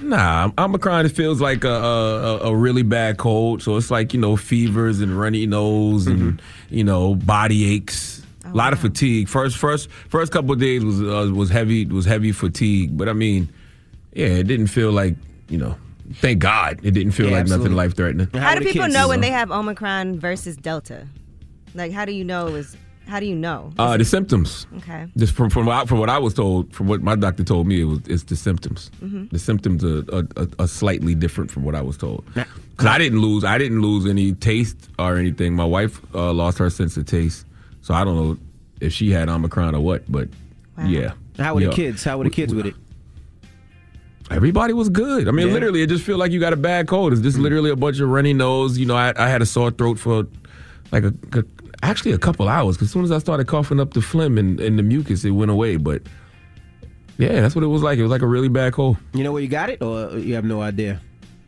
Nah, Omicron, it feels like a really bad cold. So it's like, fevers and runny nose and, body aches. A lot of fatigue. First couple of days was heavy fatigue. But I mean, yeah, it didn't feel like, thank God it didn't feel like nothing life-threatening. How do people know when they have Omicron versus Delta? Like, how do you know? The symptoms. Okay. Just from what I was told, from what my doctor told me, it's the symptoms. Mm-hmm. The symptoms are slightly different from what I was told. Because I didn't lose any taste or anything. My wife lost her sense of taste, so I don't know if she had Omicron or what. But yeah. How were the kids? How were the kids with it? Everybody was good. I mean, literally, it just feel like you got a bad cold. It's just literally a bunch of runny nose. I had a sore throat for like actually a couple hours, because as soon as I started coughing up the phlegm and the mucus, it went away. But yeah, that's what it was like. It was like a really bad cold. You know where you got it, or you have no idea?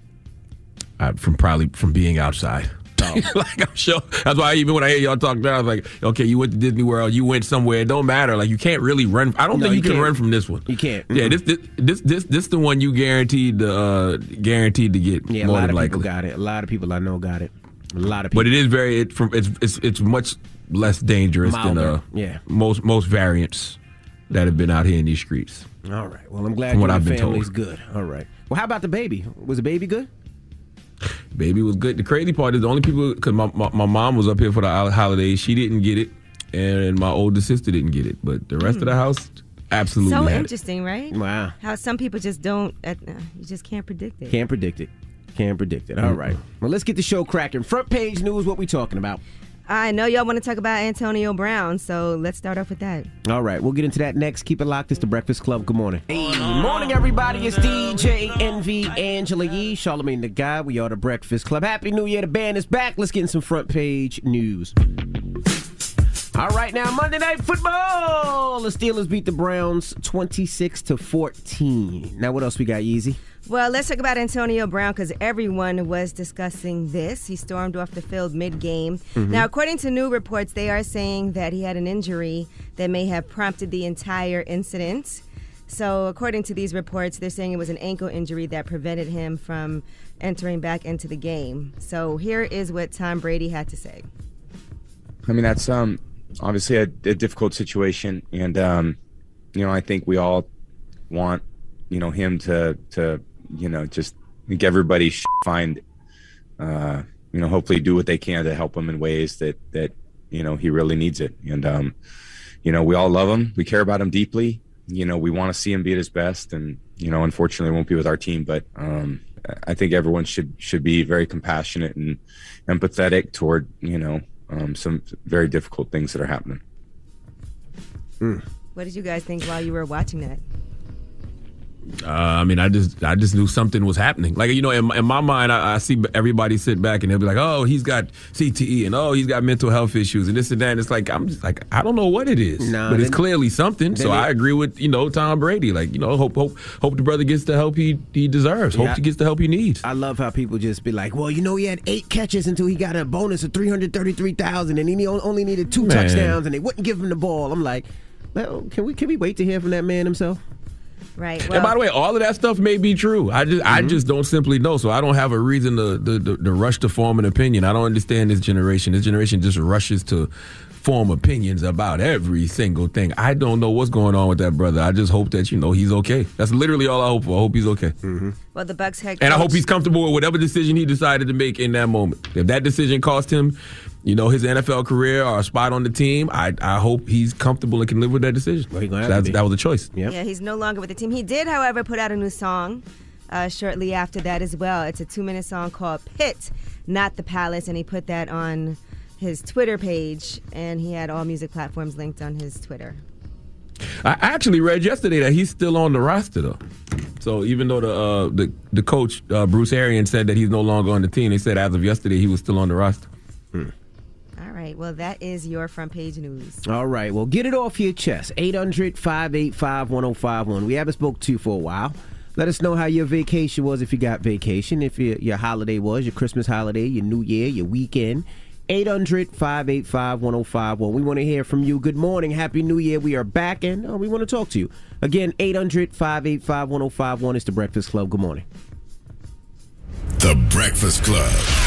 From being outside. Oh. Like, I'm sure. That's why even when I hear y'all talk about it, I was like, okay, you went to Disney World, you went somewhere. It don't matter. Like, you can't really run. I don't think you can run from this one. You can't. Yeah, this the one you guaranteed to get. Yeah, more a lot than of likely. people got it. A lot of people I know got it. A lot of people. But it is it's much less dangerous Milder. than most variants that have been out here in these streets. All right. Well, I'm glad your family's good. All right. Well, how about the baby? Was the baby good? Baby was good. The crazy part is the only people, because my mom was up here for the holidays, she didn't get it, and my older sister didn't get it. But the rest of the house absolutely so had interesting, right? Wow. How some people just don't, you just can't predict it. Can't predict it. All right. Well, let's get the show cracking. Front page news, what we talking about? I know y'all want to talk about Antonio Brown, so let's start off with that. All right, we'll get into that next. Keep it locked. It's the Breakfast Club. Good morning. Hey, morning, everybody. It's DJ Envy, Angela Yee, Charlamagne the Guy. We are the Breakfast Club. Happy New Year. The band is back. Let's get in some front page news. All right, now Monday Night Football. The Steelers beat the Browns 26-14. Now, what else we got, Yeezy? Well, let's talk about Antonio Brown, because everyone was discussing this. He stormed off the field mid-game. Mm-hmm. Now, according to new reports, they are saying that he had an injury that may have prompted the entire incident. So, according to these reports, they're saying it was an ankle injury that prevented him from entering back into the game. So, here is what Tom Brady had to say. I mean, that's obviously a difficult situation, and I think we all want him to just make everybody find hopefully do what they can to help him in ways that he really needs it. And we all love him, we care about him deeply. We want to see him be at his best, and unfortunately it won't be with our team, but I think everyone should be very compassionate and empathetic toward some very difficult things that are happening. What did you guys think while you were watching that? I mean, I just knew something was happening. Like, in my mind, I see everybody sit back and they'll be like, oh, he's got CTE, and oh, he's got mental health issues, and this and that. And it's like, I'm just like, I don't know what it is, but it's clearly something. So I agree with, Tom Brady. Like, hope the brother gets the help he deserves. Hope he gets the help he needs. I love how people just be like, well, he had 8 catches until he got a bonus of $333,000, and he only needed 2 touchdowns, and they wouldn't give him the ball. I'm like, well, can we wait to hear from that man himself? Right. Well, and by the way, all of that stuff may be true. I just don't simply know, so I don't have a reason to rush to form an opinion. I don't understand this generation. This generation just rushes to form opinions about every single thing. I don't know what's going on with that brother. I just hope that he's okay. That's literally all I hope for. I hope he's okay. Mm-hmm. Well, the Bucs head coach, and I hope he's comfortable with whatever decision he decided to make in that moment. If that decision cost him, his NFL career or a spot on the team, I hope he's comfortable and can live with that decision. Well, that was a choice. Yep. Yeah, he's no longer with the team. He did, however, put out a new song shortly after that as well. It's a 2-minute song called Pit, Not the Palace, and he put that on his Twitter page, and he had all music platforms linked on his Twitter. I actually read yesterday that he's still on the roster, though. So even though the coach, Bruce Arians, said that he's no longer on the team, they said as of yesterday he was still on the roster. All right. Well, that is your front page news. All right. Well, get it off your chest. 800-585-1051. We haven't spoke to you for a while. Let us know how your vacation was, if you got vacation, if your holiday was, your Christmas holiday, your New Year, your weekend. 800-585-1051. We want to hear from you. Good morning. Happy New Year. We are back, and we want to talk to you. Again, 800-585-1051 is The Breakfast Club. Good morning. The Breakfast Club.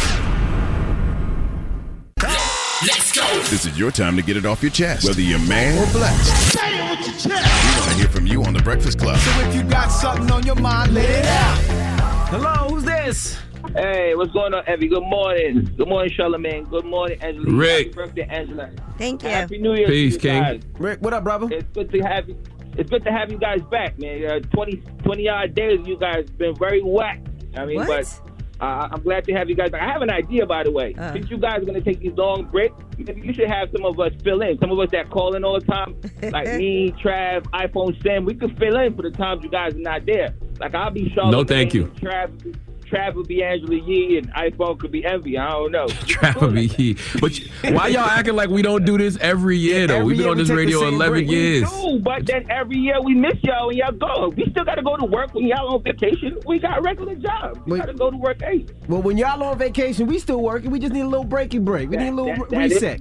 Let's go. This is your time to get it off your chest, whether you're mad or blessed. Say it with your chest. We want to hear from you on The Breakfast Club. So if you got something on your mind, let it out. Hello, who's this? Hey, what's going on, Evie? Good morning. Good morning, Charlamagne. Good morning, Angela. Rick. Happy birthday, Angela. Thank you. Happy New Year. Peace, to you guys. King. Rick, what up, brother? It's good to have you. It's good to have you guys back, man. 20 odd days, you guys been very whack. I mean, What? but I'm glad to have you guys back. I have an idea, by the way. Since you guys are going to take these long breaks, maybe you should have some of us fill in. Some of us that call in all the time, like me, Trav, iPhone Sam, we could fill in for the times you guys are not there. Like, I'll be Charlotte. No, thank you. Trav would be Angela Yee, and iPhone could be Envy. I don't know. Trav would be he. But why y'all acting like we don't do this every year, though? We've been on this radio 11 years. We do, but then every year we miss y'all and y'all go. We still got to go to work when y'all on vacation. We got regular jobs. We got to go to work 8. Well, when y'all on vacation, we still working. We just need a little breaky break. We need a little reset.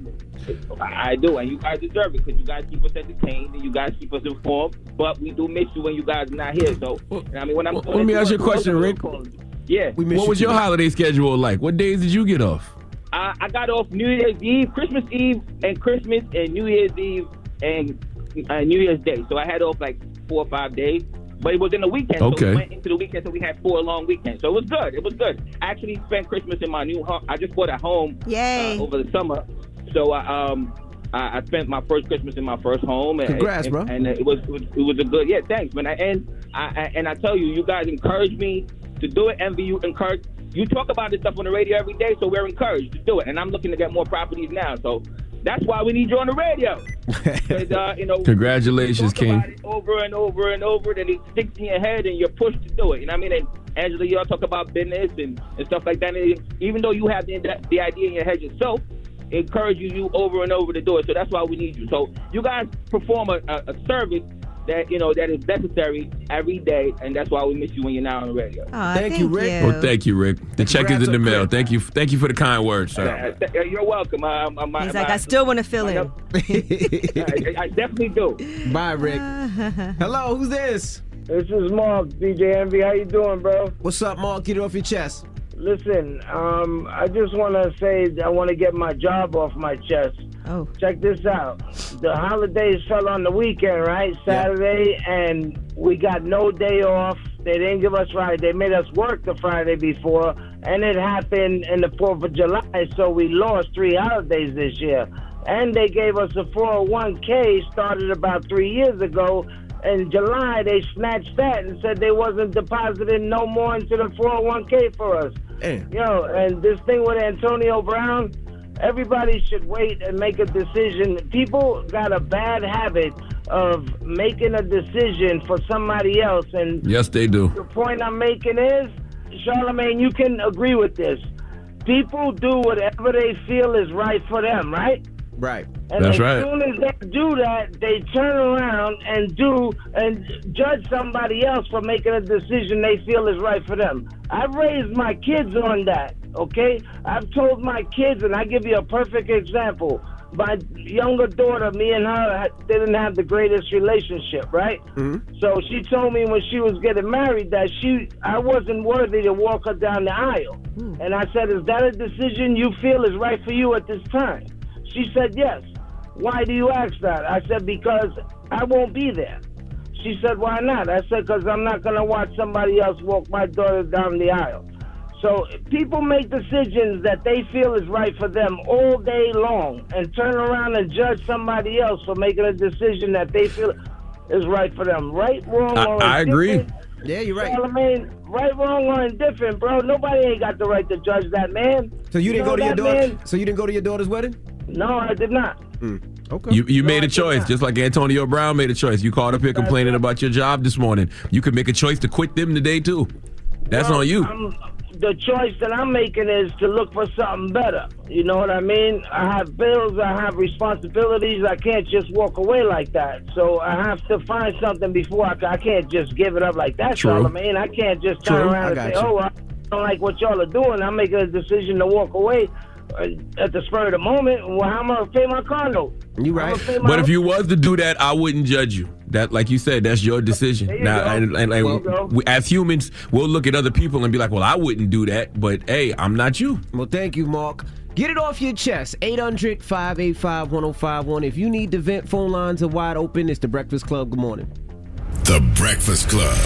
I do, and you guys deserve it because you guys keep us entertained and you guys keep us informed. But we do miss you when you guys are not here. So, I mean, when I'm Let me ask you a question, Rick. Yeah. What was your holiday schedule like? What days did you get off? I got off New Year's Eve, Christmas Eve, and Christmas, and New Year's Eve, and New Year's Day. So I had off like 4 or 5 days. But it was in the weekend. Okay. So we went into the weekend, so we had 4 long weekends. So it was good. It was good. I actually spent Christmas in my new home. I just bought a home over the summer. So I spent my first Christmas in my first home. And, Congrats, bro. And it was a good, thanks, man. And I tell you, you guys encouraged me to do it. Envy, you talk about this stuff on the radio every day, so we're encouraged to do it. And I'm looking to get more properties now, so that's why we need you on the radio. Congratulations, you talk King. about it over and over and over, then it sticks in your head, and you're pushed to do it. You know what I mean? And Angela, y'all talk about business and stuff like that. And even though you have the idea in your head yourself, it encourages you over and over to do it. So that's why we need you. So you guys perform a service that that is necessary every day, and that's why we miss you when you're not on the radio. Thank you, Rick. Well, thank you, Rick. The check is in the mail. Thank you for the kind words, sir. You're welcome. He's like, I still want to fill in. I definitely do. Bye, Rick. Hello, who's this? This is Mark, DJ Envy. How you doing, bro? What's up, Mark? Get it off your chest. Listen, I just want to say I want to get my job off my chest. Oh. Check this out. The holidays fell on the weekend, right? Saturday, and we got no day off. They didn't give us Friday. They made us work the Friday before, and it happened in the 4th of July, so we lost 3 holidays this year. And they gave us a 401k, started about 3 years ago. In July, they snatched that and said they wasn't depositing no more into the 401k for us. Yo, and this thing with Antonio Brown, everybody should wait and make a decision. People got a bad habit of making a decision for somebody else. And yes, they do. The point I'm making is, Charlamagne, you can agree with this. People do whatever they feel is right for them, right? Right. And that's as right. soon as they do that, they turn around and judge somebody else for making a decision they feel is right for them. I've raised my kids on that, okay? I've told my kids, and I give you a perfect example. My younger daughter, me and her didn't have the greatest relationship, right? Mm-hmm. So she told me when she was getting married that I wasn't worthy to walk her down the aisle. And I said, is that a decision you feel is right for you at this time? She said, yes. Why do you ask that? I said, because I won't be there. She said, why not? I said, because I'm not going to watch somebody else walk my daughter down the aisle. So people make decisions that they feel is right for them all day long and turn around and judge somebody else for making a decision that they feel is right for them. Right, wrong, or I agree. Yeah, you're right. Charlamagne, right, wrong, or indifferent, bro. Nobody ain't got the right to judge that man. So you didn't go to your daughter? So you didn't go to your daughter's wedding? No, I did not. Okay. You made a choice, just like Antonio Brown made a choice. You called up here complaining about your job this morning. You could make a choice to quit them today, too. That's on you. The choice that I'm making is to look for something better. You know what I mean? I have bills, I have responsibilities. I can't just walk away like that. So I have to find something before I can't just give it up like that, Charlamagne. I can't just turn around and say, I don't like what y'all are doing. I'm making a decision to walk away. at the spur of the moment, well, how am I going to pay my car note? You right. But if you was to do that, I wouldn't judge you. That, like you said, that's your decision. Now, and we, as humans, we'll look at other people and be like, well, I wouldn't do that. But, hey, I'm not you. Well, thank you, Mark. Get it off your chest. 800-585-1051. If you need to vent, phone lines are wide open. It's The Breakfast Club. Good morning. The Breakfast Club.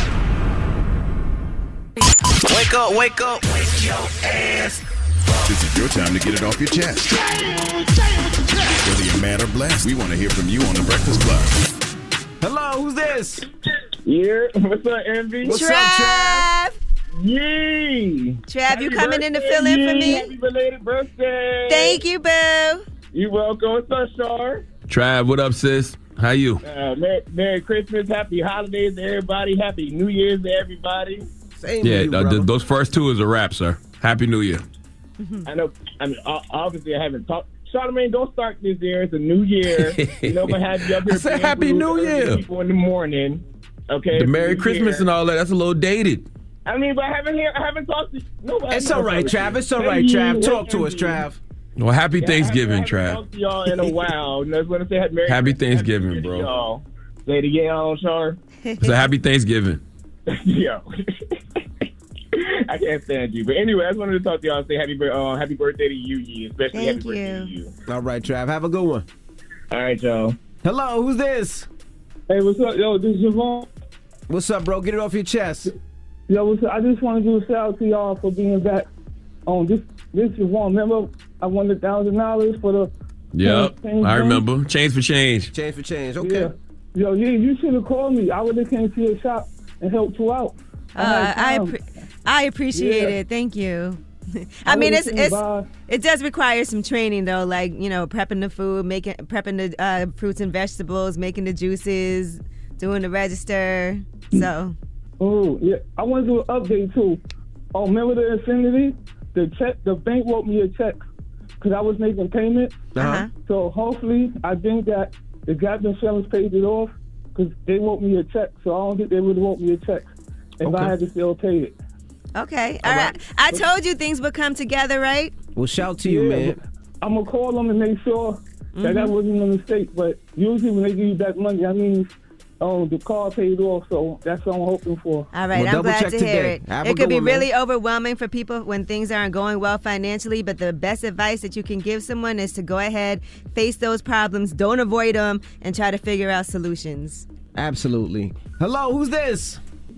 Wake up, wake up. Wake your ass. This is your time to get it off your chest. Whether you're mad or blessed, we want to hear from you on The Breakfast Club. Hello, who's this? Yeah, what's up, Envy? What's up, Trav? Yee! Trav, you coming in to fill in for me? Happy belated birthday! Thank you, boo. You welcome. What's up, Shar? Trav, what up, sis? How you? Merry Christmas, happy holidays to everybody, happy New Year's to everybody. Same to you, those first two is a wrap, sir. Happy New Year. I know. I mean, obviously, I haven't talked. Charlamagne, don't start this year. It's a new year. You know, I'm gonna have you up here. I said Happy New Year. People in the morning. Okay. The Merry Christmas and all that. That's a little dated. I mean, but I haven't talked to nobody. It's all right, Trav. It's all right, Trav. Talk to us, Trav. Well, happy Thanksgiving, Trav. I haven't talked to y'all in a while. And I was gonna say happy Thanksgiving, bro. Y'all. Say it again, Char. It's a happy Thanksgiving. Yo. I can't stand you. But anyway, I just wanted to talk to y'all and say happy birthday to you, Yee. Especially happy birthday to you. All right, Trav. Have a good one. All right, y'all. Hello, who's this? Hey, what's up? Yo, this is Javon. What's up, bro? Get it off your chest. Yo, what's up? I just want to do a shout out to y'all for being back on this Javon. Remember, I won the $1,000 for the... Yep, I remember. Change for change. Change for change, okay. Yeah. Yo, yeah, you should have called me. I would have came to your shop and helped you out. I appreciate it. Thank you. I mean, it does require some training though, like, you know, prepping the food, prepping the fruits and vegetables, making the juices, doing the register. So. Oh yeah, I want to do an update too. Oh, remember the Infinity? The bank wrote me a check because I was making payments. So hopefully, I think that the Gap Insurance paid it off because they wrote me a check. So I don't think they would have wrote me a check if I had to still pay it. Okay. All right. I told you things would come together, right? Well, shout to you, man. I'm going to call them and make sure that wasn't a mistake. But usually when they give you back money, I mean, the car paid off. So that's what I'm hoping for. All right. I'm glad to hear it. It could be really overwhelming for people when things aren't going well financially. But the best advice that you can give someone is to go ahead, face those problems, don't avoid them, and try to figure out solutions. Absolutely. Hello, who's this?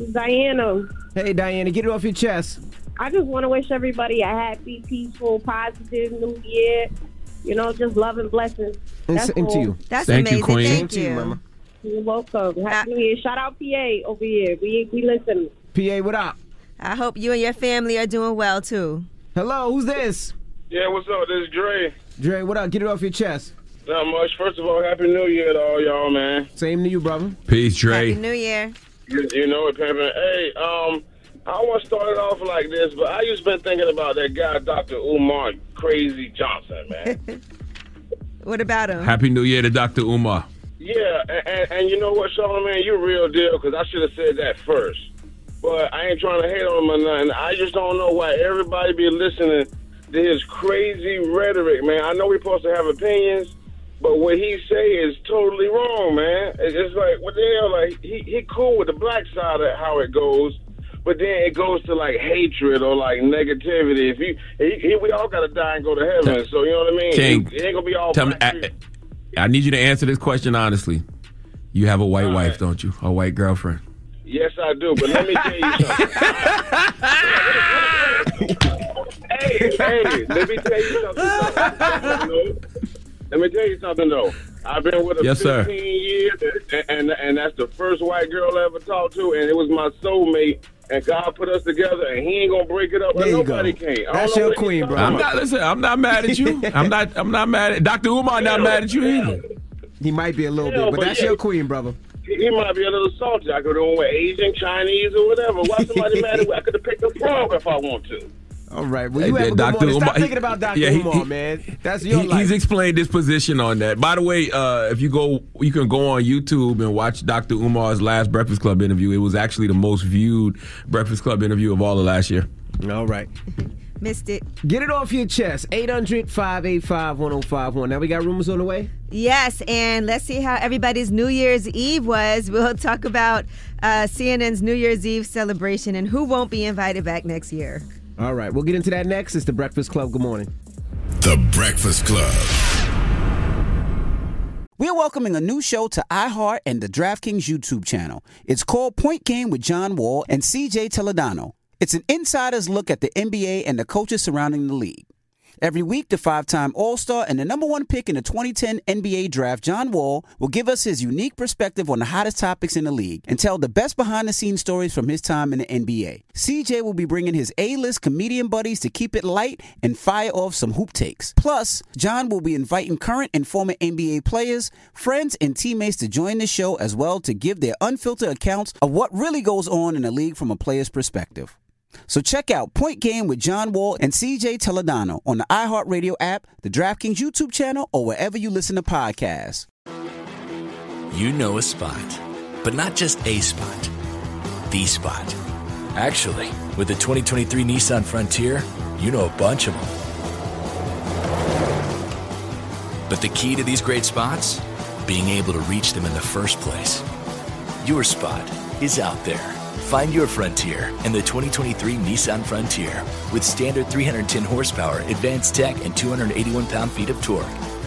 Diana. Hey, Diana, get it off your chest. I just want to wish everybody a happy, peaceful, positive New Year. You know, just love and blessings. And same to you. That's Thank amazing. You, Queen. Thank to you, Mama. You're welcome. Happy New Year. Shout out PA over here. We listen. PA, what up? I hope you and your family are doing well, too. Hello, who's this? Yeah, what's up? This is Dre. Dre, what up? Get it off your chest. Not much. First of all, Happy New Year to all y'all, man. Same to you, brother. Peace, Dre. Happy New Year. You know it, Pimpin'. Hey, I want to start it off like this, but I just been thinking about that guy, Dr. Umar Crazy Johnson, man. What about him? Happy New Year to Dr. Umar. Yeah, and you know what, Charlamagne, you real deal, because I should have said that first. But I ain't trying to hate on him or nothing. I just don't know why everybody be listening to his crazy rhetoric, man. I know we're supposed to have opinions, but what he say is totally wrong, man. It's like, what the hell? Like, he cool with the black side of how it goes, but then it goes to, like, hatred or, like, negativity. If we all got to die and go to heaven, so you know what I mean? King, it ain't going to be all tell me, I need you to answer this question honestly. You have a white wife, don't you? A white girlfriend? Yes, I do, but let me tell you something. Hey, let me tell you something. Let me tell you something, though. I've been with her 15 years, and that's the first white girl I ever talked to, and it was my soulmate, and God put us together, and he ain't gonna break it up, but nobody can. That's your queen, bro. I'm not mad at you. I'm not mad at Dr. Umar. Not mad at you either. He might be a little bit, but that's your queen, brother. He might be a little salty. I could have went with Asian, Chinese, or whatever. Why somebody mad at me? I could have picked a frog if I want to. All right. Well, you have a good morning. Stop thinking about Dr. Umar, man. That's your life. He's explained his position on that. By the way, if you can go on YouTube and watch Dr. Umar's last Breakfast Club interview. It was actually the most viewed Breakfast Club interview of all of last year. All right. Missed it. Get it off your chest. 800-585-1051. Now we got rumors on the way? Yes, and let's see how everybody's New Year's Eve was. We'll talk about CNN's New Year's Eve celebration and who won't be invited back next year. All right, we'll get into that next. It's The Breakfast Club. Good morning. The Breakfast Club. We're welcoming a new show to iHeart and the DraftKings YouTube channel. It's called Point Game with John Wall and CJ Toledano. It's an insider's look at the NBA and the coaches surrounding the league. Every week, the 5-time All-Star and the number 1 pick in the 2010 NBA Draft, John Wall, will give us his unique perspective on the hottest topics in the league and tell the best behind-the-scenes stories from his time in the NBA. CJ will be bringing his A-list comedian buddies to keep it light and fire off some hoop takes. Plus, John will be inviting current and former NBA players, friends, and teammates to join the show as well to give their unfiltered accounts of what really goes on in the league from a player's perspective. So check out Point Game with John Wall and CJ Toledano on the iHeartRadio app, the DraftKings YouTube channel, or wherever you listen to podcasts. You know a spot, but not just a spot, the spot. Actually, with the 2023 Nissan Frontier, you know a bunch of them. But the key to these great spots? Being able to reach them in the first place. Your spot is out there. Find your Frontier in the 2023 Nissan Frontier with standard 310 horsepower, advanced tech, and 281 pound-feet of torque.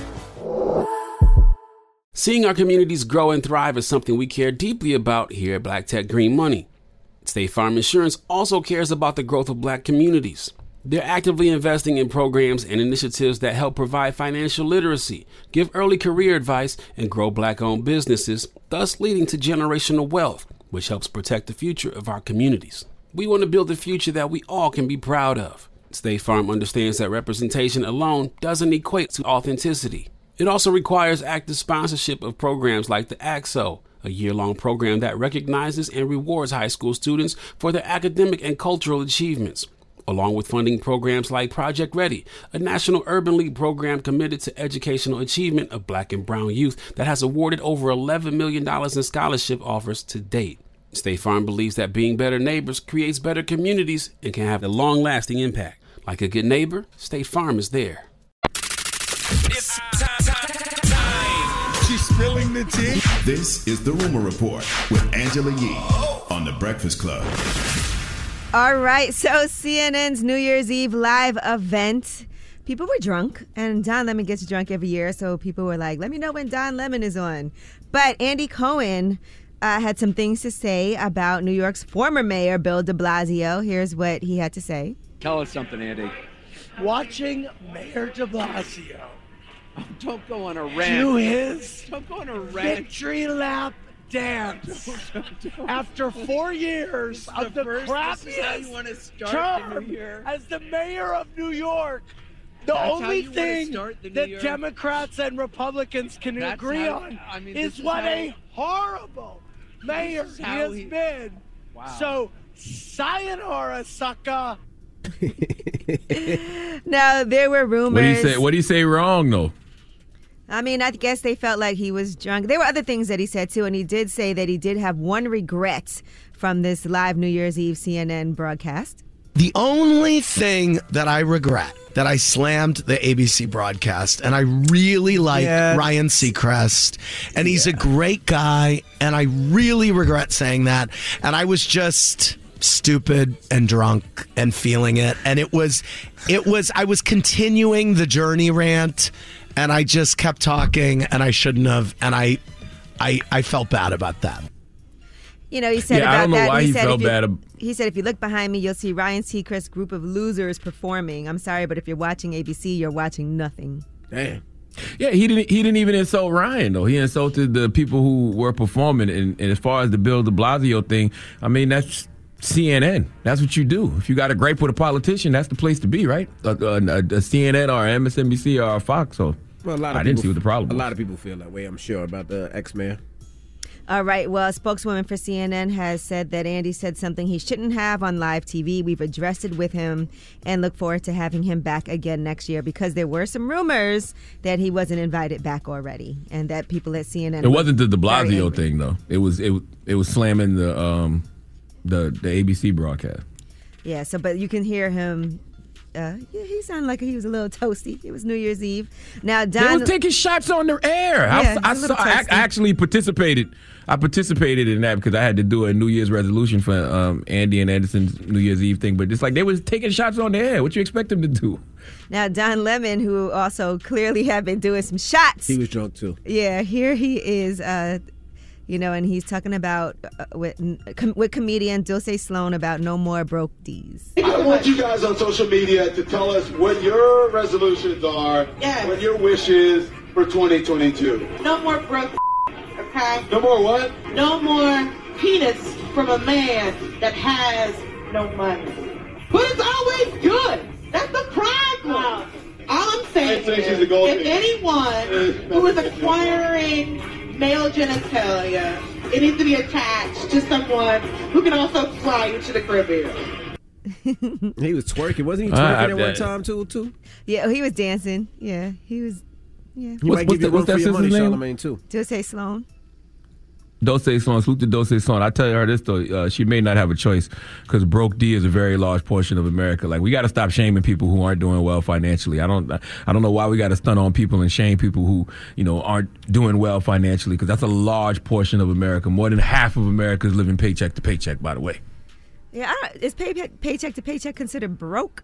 Seeing our communities grow and thrive is something we care deeply about here at Black Tech Green Money. State Farm Insurance also cares about the growth of Black communities. They're actively investing in programs and initiatives that help provide financial literacy, give early career advice, and grow Black-owned businesses, thus leading to generational wealth, which helps protect the future of our communities. We want to build a future that we all can be proud of. State Farm understands that representation alone doesn't equate to authenticity. It also requires active sponsorship of programs like the AXO, a year-long program that recognizes and rewards high school students for their academic and cultural achievements, along with funding programs like Project Ready, a National Urban League program committed to educational achievement of Black and brown youth that has awarded over $11 million in scholarship offers to date. State Farm believes that being better neighbors creates better communities and can have a long-lasting impact. Like a good neighbor, State Farm is there. It's time. She's spilling the tea. This is The Rumor Report with Angela Yee on The Breakfast Club. All right, so CNN's New Year's Eve live event. People were drunk, and Don Lemon gets drunk every year, so people were like, let me know when Don Lemon is on. But Andy Cohen had some things to say about New York's former mayor, Bill de Blasio. Here's what he had to say. Tell us something, Andy. Watching Mayor de Blasio Don't go on a rant. do his Don't go on a rant. victory lap dance after 4 years of the crappiest term as the mayor of New York. The That's only how you thing wanna start the new that year? Democrats and Republicans can That's agree how- on I mean, is this is what how- a horrible mayor This is he how has he- been. Wow. So, sayonara, sucker. Now, there were rumors. What do you say wrong, though? I mean, I guess they felt like he was drunk. There were other things that he said, too, and he did say that he did have one regret from this live New Year's Eve CNN broadcast. The only thing that I regret that I slammed the ABC broadcast, and I really like Ryan Seacrest, and he's a great guy, and I really regret saying that, and I was just stupid and drunk and feeling it, and I was continuing the Journey rant, and I just kept talking, and I shouldn't have, and I felt bad about that. You know, he said Yeah, about I don't know that. why he felt if you, bad He said, if you look behind me, you'll see Ryan Seacrest's group of losers performing. I'm sorry, but if you're watching ABC, you're watching nothing. Damn. Yeah, he didn't even insult Ryan, though. He insulted the people who were performing. And as far as the Bill de Blasio thing, I mean, that's CNN. That's what you do. If you got a gripe with a politician, that's the place to be, right? A CNN or MSNBC or a Fox. So Well, I didn't see what the problem was. A lot of people feel that way, I'm sure, about the ex-mayor. All right. Well, a spokeswoman for CNN has said that Andy said something he shouldn't have on live TV. We've addressed it with him and look forward to having him back again next year because there were some rumors that he wasn't invited back already and that people at CNN. It wasn't the de Blasio thing, though. It was slamming the ABC broadcast. Yeah. So, but you can hear him he sounded like he was a little toasty. It was New Year's Eve. Now, Don... They was taking shots on the air. Yeah, I actually participated. I participated in that because I had to do a New Year's resolution for Andy and Anderson's New Year's Eve thing. But it's like they was taking shots on the air. What you expect them to do? Now, Don Lemon, who also clearly had been doing some shots. He was drunk, too. Yeah, here he is, and he's talking about with comedian Dulce Sloan about no more broke D's. I want you guys on social media to tell us what your resolutions are, what your wishes for 2022. No more broke, okay? No more what? No more penis from a man that has no money. But it's always good. That's the problem. All I'm saying is, if anyone who is acquiring male genitalia, it needs to be attached to someone who can also fly you to the Caribbean. He was twerking. Wasn't he twerking at one time, too? Yeah, he was dancing. Yeah, he was. Yeah. He might give you what's room that for your money, sister's name? Charlamagne, too. Dulce Sloan. Dulce Sloan, salute to Dulce Sloan. I tell her this though, she may not have a choice because broke D is a very large portion of America. Like we got to stop shaming people who aren't doing well financially. I don't know why we got to stun on people and shame people who aren't doing well financially because that's a large portion of America. More than half of America is living paycheck to paycheck. By the way. Yeah, is paycheck to paycheck considered broke?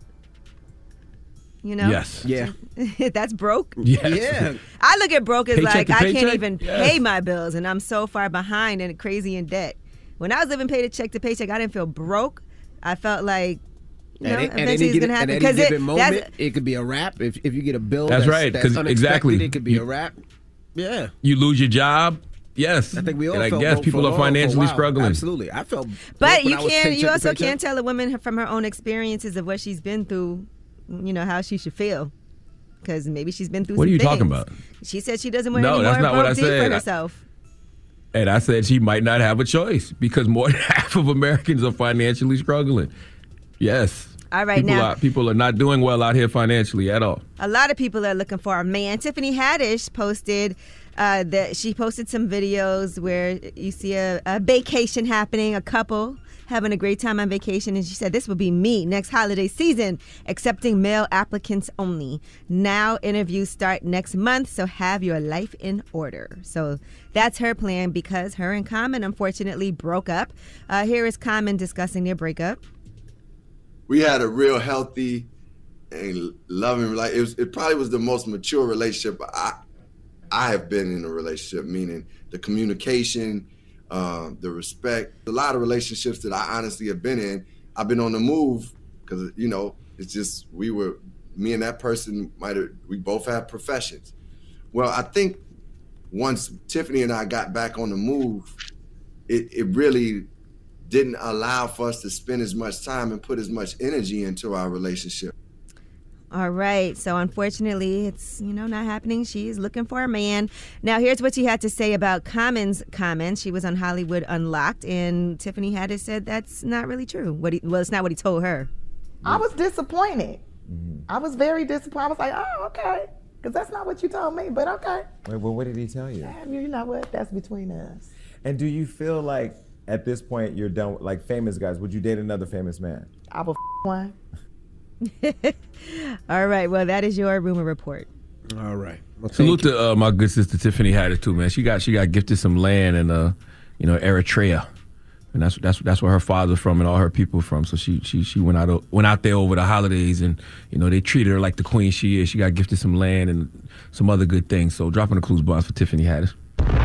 Yes. Yeah. That's broke? Yes. Yeah. I look at broke as Paycheck like to I can't paycheck? even pay my bills and I'm so far behind and crazy in debt. When I was living paycheck to paycheck, I didn't feel broke. I felt like eventually it's going to happen. At any given moment, it could be a wrap. If you get a bill That's right, that's 'cause unexpected, exactly. it could be a wrap. Yeah. You lose your job. Yes. I think we all and felt I guess broke people for are a while. financially struggling. Absolutely. I felt But broke when I was paycheck you to also paycheck. can't tell a woman from her own experiences of what she's been through, how she should feel. Because maybe she's been through What some are you things. talking about? She said she doesn't want No, any that's more not what I broke D for said. herself. And I said she might not have a choice because more than half of Americans are financially struggling. Yes. All right, people are not doing well out here financially at all. A lot of people are looking for a man. Tiffany Haddish posted that she posted some videos where you see a vacation happening, a couple having a great time on vacation, and she said this will be me next holiday season, accepting male applicants only. Now interviews start next month, so have your life in order. So that's her plan because her and Common unfortunately broke up. Here is Common discussing their breakup. We had a real healthy and loving, like it probably was the most mature relationship I have been in a relationship, meaning the communication, the respect. A lot of relationships that I honestly have been in, I've been on the move because, it's just me and that person we both have professions. Well, I think once Tiffany and I got back on the move, it really didn't allow for us to spend as much time and put as much energy into our relationship. All right. So unfortunately, it's, not happening. She is looking for a man. Now, here's what she had to say about Common's comments. She was on Hollywood Unlocked, and Tiffany Haddish said that's not really true. It's not what he told her. I was disappointed. I was very disappointed. I was like, oh, okay. Because that's not what you told me, but okay. Wait, well, what did he tell you? You know what? That's between us. And do you feel like at this point you're done with, like, famous guys? Would you date another famous man? I will one. All right. Well, that is your rumor report. All right. Well, salute to my good sister Tiffany Haddish too, man. She got gifted some land in Eritrea, and that's where her father's from and all her people from. So she went out there over the holidays, and they treated her like the queen she is. She got gifted some land and some other good things. So dropping the clues box for Tiffany Haddish.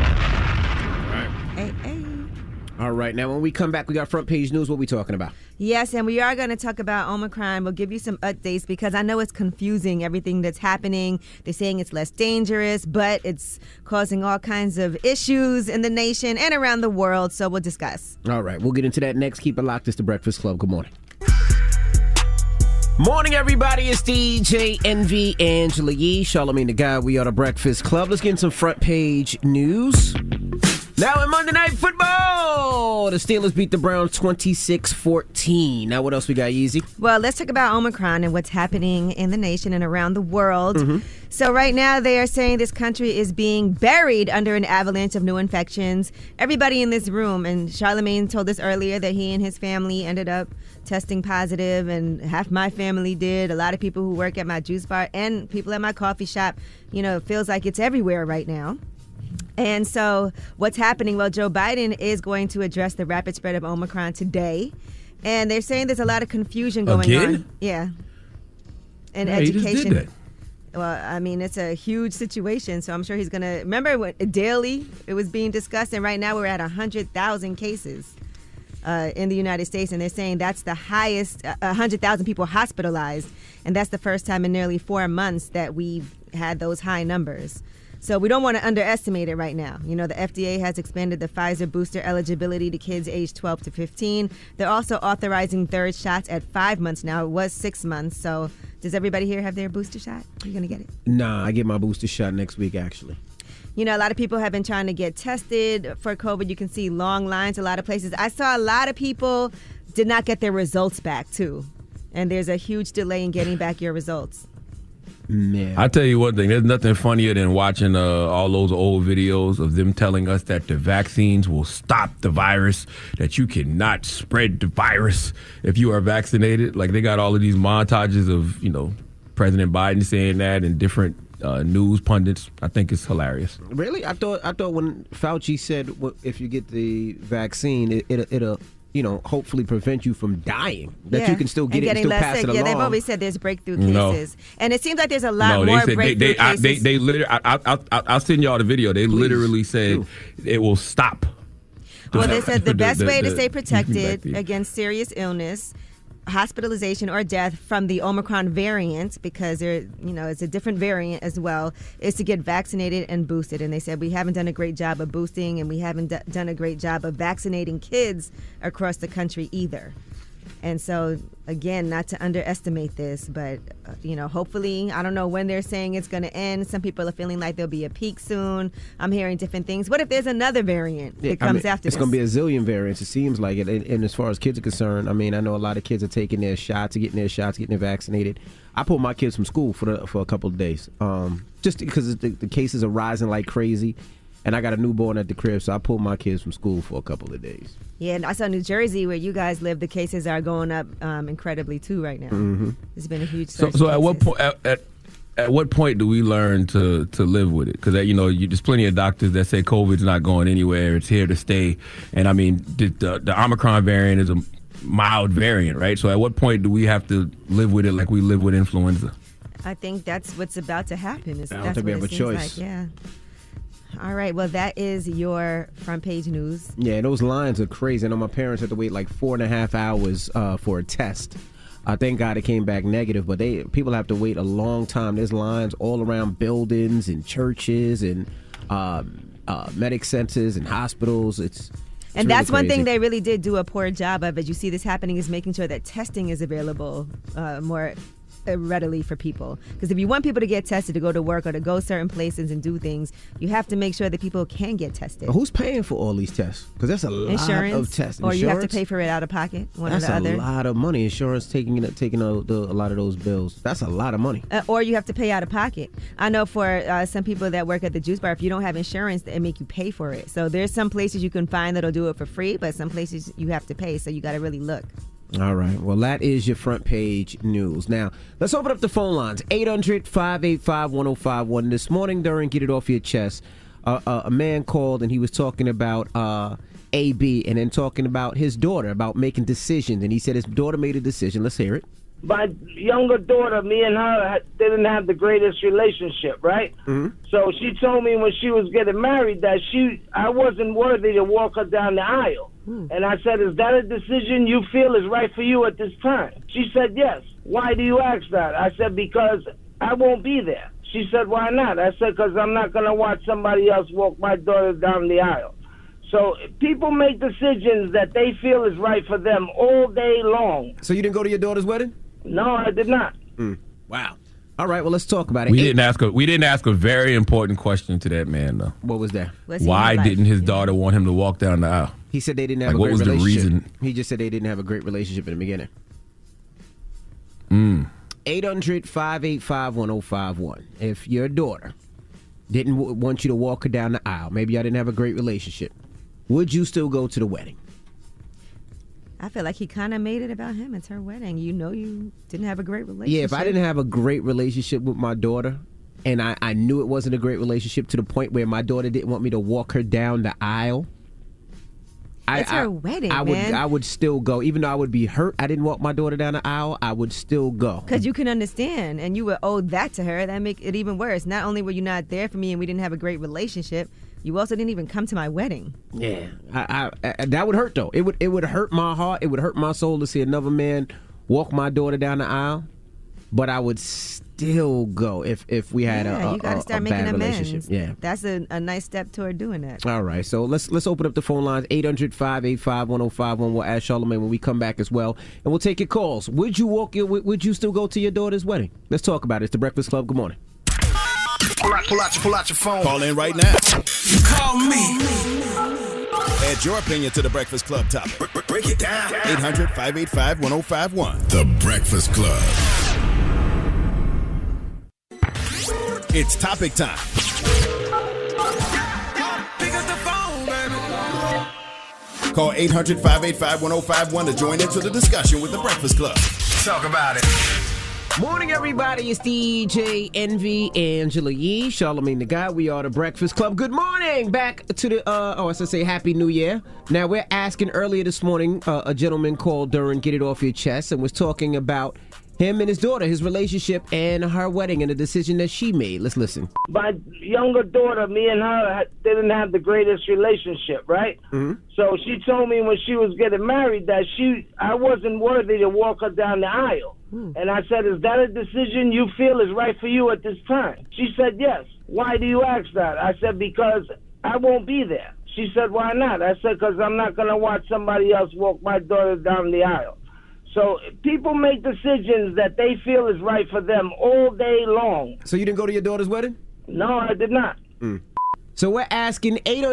All right. Now, when we come back, we got front page news. What we talking about? Yes, and we are going to talk about Omicron. We'll give you some updates because I know it's confusing, everything that's happening. They're saying it's less dangerous, but it's causing all kinds of issues in the nation and around the world. So we'll discuss. All right. We'll get into that next. Keep it locked. It's The Breakfast Club. Good morning. Morning, everybody. It's DJ Envy, Angela Yee, Charlamagne the Guy. We are The Breakfast Club. Let's get into some front page news. Now in Monday Night Football, the Steelers beat the Browns 26-14. Now what else we got, Yeezy? Well, let's talk about Omicron and what's happening in the nation and around the world. Mm-hmm. So right now they are saying this country is being buried under an avalanche of new infections. Everybody in this room, and Charlamagne told us earlier that he and his family ended up testing positive, and half my family did. A lot of people who work at my juice bar and people at my coffee shop, it feels like it's everywhere right now. And so what's happening? Well, Joe Biden is going to address the rapid spread of Omicron today. And they're saying there's a lot of confusion going on. Yeah. And education. He just did that. Well, I mean, it's a huge situation. So I'm sure he's going to... Remember, daily, it was being discussed. And right now we're at 100,000 cases in the United States. And they're saying that's the highest, 100,000 people hospitalized. And that's the first time in nearly 4 months that we've had those high numbers. So we don't want to underestimate it right now. The FDA has expanded the Pfizer booster eligibility to kids aged 12 to 15. They're also authorizing third shots at 5 months now. It was 6 months. So does everybody here have their booster shot? Are you going to get it? Nah, I get my booster shot next week, actually. A lot of people have been trying to get tested for COVID. You can see long lines a lot of places. I saw a lot of people did not get their results back, too. And there's a huge delay in getting back your results. Man. I tell you one thing, there's nothing funnier than watching all those old videos of them telling us that the vaccines will stop the virus, that you cannot spread the virus if you are vaccinated. Like, they got all of these montages of, President Biden saying that and different news pundits. I think it's hilarious. Really? I thought when Fauci said if you get the vaccine, it'll hopefully prevent you from dying. That you can still get it and still pass it along. Yeah, they've always said there's breakthrough cases. And it seems like there's a lot more breakthrough cases. They literally, I'll send y'all the video. They literally said it will stop. Well, they said the best way to stay protected against serious illness, hospitalization, or death from the Omicron variant, because it's a different variant as well, is to get vaccinated and boosted. And they said we haven't done a great job of boosting, and we haven't done a great job of vaccinating kids across the country either. And so, again, not to underestimate this, but, hopefully, I don't know when they're saying it's going to end. Some people are feeling like there'll be a peak soon. I'm hearing different things. What if there's another variant that comes after this? It's going to be a zillion variants, it seems like it. And as far as kids are concerned, I know a lot of kids are taking their shots, getting vaccinated. I pulled my kids from school for a couple of days, just because the cases are rising like crazy. And I got a newborn at the crib, so I pulled my kids from school for a couple of days. Yeah, and I saw New Jersey, where you guys live, the cases are going up incredibly too right now. Mm-hmm. It's been a huge surge. So at what point? At what point do we learn to live with it? Because there's plenty of doctors that say COVID's not going anywhere; it's here to stay. And the Omicron variant is a mild variant, right? So at what point do we have to live with it like we live with influenza? I think that's what's about to happen. I don't think we have a choice. Like, yeah. All right, well, that is your front page news. Yeah, those lines are crazy. I know my parents had to wait like 4.5 hours for a test. Thank God it came back negative, but people have to wait a long time. There's lines all around buildings and churches and medic centers and hospitals. It's and really that's one crazy. thing they really did do a poor job of, as you see this happening, is making sure that testing is available more readily for people. Because if you want people to get tested to go to work or to go certain places and do things, you have to make sure that people can get tested. But who's paying for all these tests? Because that's a lot of tests. Or you have to pay for it out of pocket. That's a lot of money. Insurance taking a lot of those bills. That's a lot of money. Or you have to pay out of pocket. I know for some people that work at the juice bar, if you don't have insurance, they make you pay for it. So there's some places you can find that'll do it for free, but some places you have to pay. So you got to really look. All right. Well, that is your front page news. Now, let's open up the phone lines. 800-585-1051. This morning during Get It Off Your Chest, a man called and he was talking about AB and then talking about his daughter, about making decisions. And he said his daughter made a decision. Let's hear it. My younger daughter, me and her didn't have the greatest relationship, right? Mm-hmm. So she told me when she was getting married that I wasn't worthy to walk her down the aisle. And I said, is that a decision you feel is right for you at this time? She said, yes. Why do you ask that? I said, because I won't be there. She said, why not? I said, because I'm not going to watch somebody else walk my daughter down the aisle. So people make decisions that they feel is right for them all day long. So you didn't go to your daughter's wedding? No, I did not. Wow. All right, well, let's talk about it. We didn't ask a very important question to that man, though. What was that? Why didn't his daughter want him to walk down the aisle? He said they didn't have a great relationship. What was the reason? He just said they didn't have a great relationship in the beginning. 800-585-1051. If your daughter didn't want you to walk her down the aisle, maybe y'all didn't have a great relationship, would you still go to the wedding? I feel like he kind of made it about him. It's her wedding. You know you didn't have a great relationship. Yeah, if I didn't have a great relationship with my daughter, and I knew it wasn't a great relationship to the point where my daughter didn't want me to walk her down the aisle. It's her wedding, man. I would still go. Even though I would be hurt, I didn't walk my daughter down the aisle, I would still go. Because you can understand, and you would owe that to her. That make it even worse. Not only were you not there for me and we didn't have a great relationship, you also didn't even come to my wedding. Yeah, I that would hurt though. It would hurt my heart. It would hurt my soul to see another man walk my daughter down the aisle. But I would still go if we had you gotta start making bad amends. relationship. Yeah, that's a nice step toward doing that. All right, so let's open up the phone lines. 800-585-1051. We'll ask Charlamagne when we come back as well, and we'll take your calls. Would you still go to your daughter's wedding? Let's talk about it. It's the Breakfast Club. Good morning. Pull out your phone. Call in right now. Call me. Add your opinion to the Breakfast Club topic. Break it down. 800-585-1051. The Breakfast Club. It's topic time. Pick up the phone, baby. Call 800-585-1051 to join into the discussion with the Breakfast Club. Talk about it. Morning, everybody. It's DJ Envy, Angela Yee, Charlamagne the Guy. We are the Breakfast Club. Good morning. Back to the, I should say Happy New Year. Now, we're asking earlier this morning, a gentleman called during Get It Off Your Chest and was talking about him and his daughter, his relationship, and her wedding and the decision that she made. Let's listen. My younger daughter, me and her didn't have the greatest relationship, right? Mm-hmm. So she told me when she was getting married that I wasn't worthy to walk her down the aisle. And I said, is that a decision you feel is right for you at this time? She said, yes. Why do you ask that? I said, because I won't be there. She said, why not? I said, because I'm not going to watch somebody else walk my daughter down the aisle. So people make decisions that they feel is right for them all day long. So you didn't go to your daughter's wedding? No, I did not. So we're asking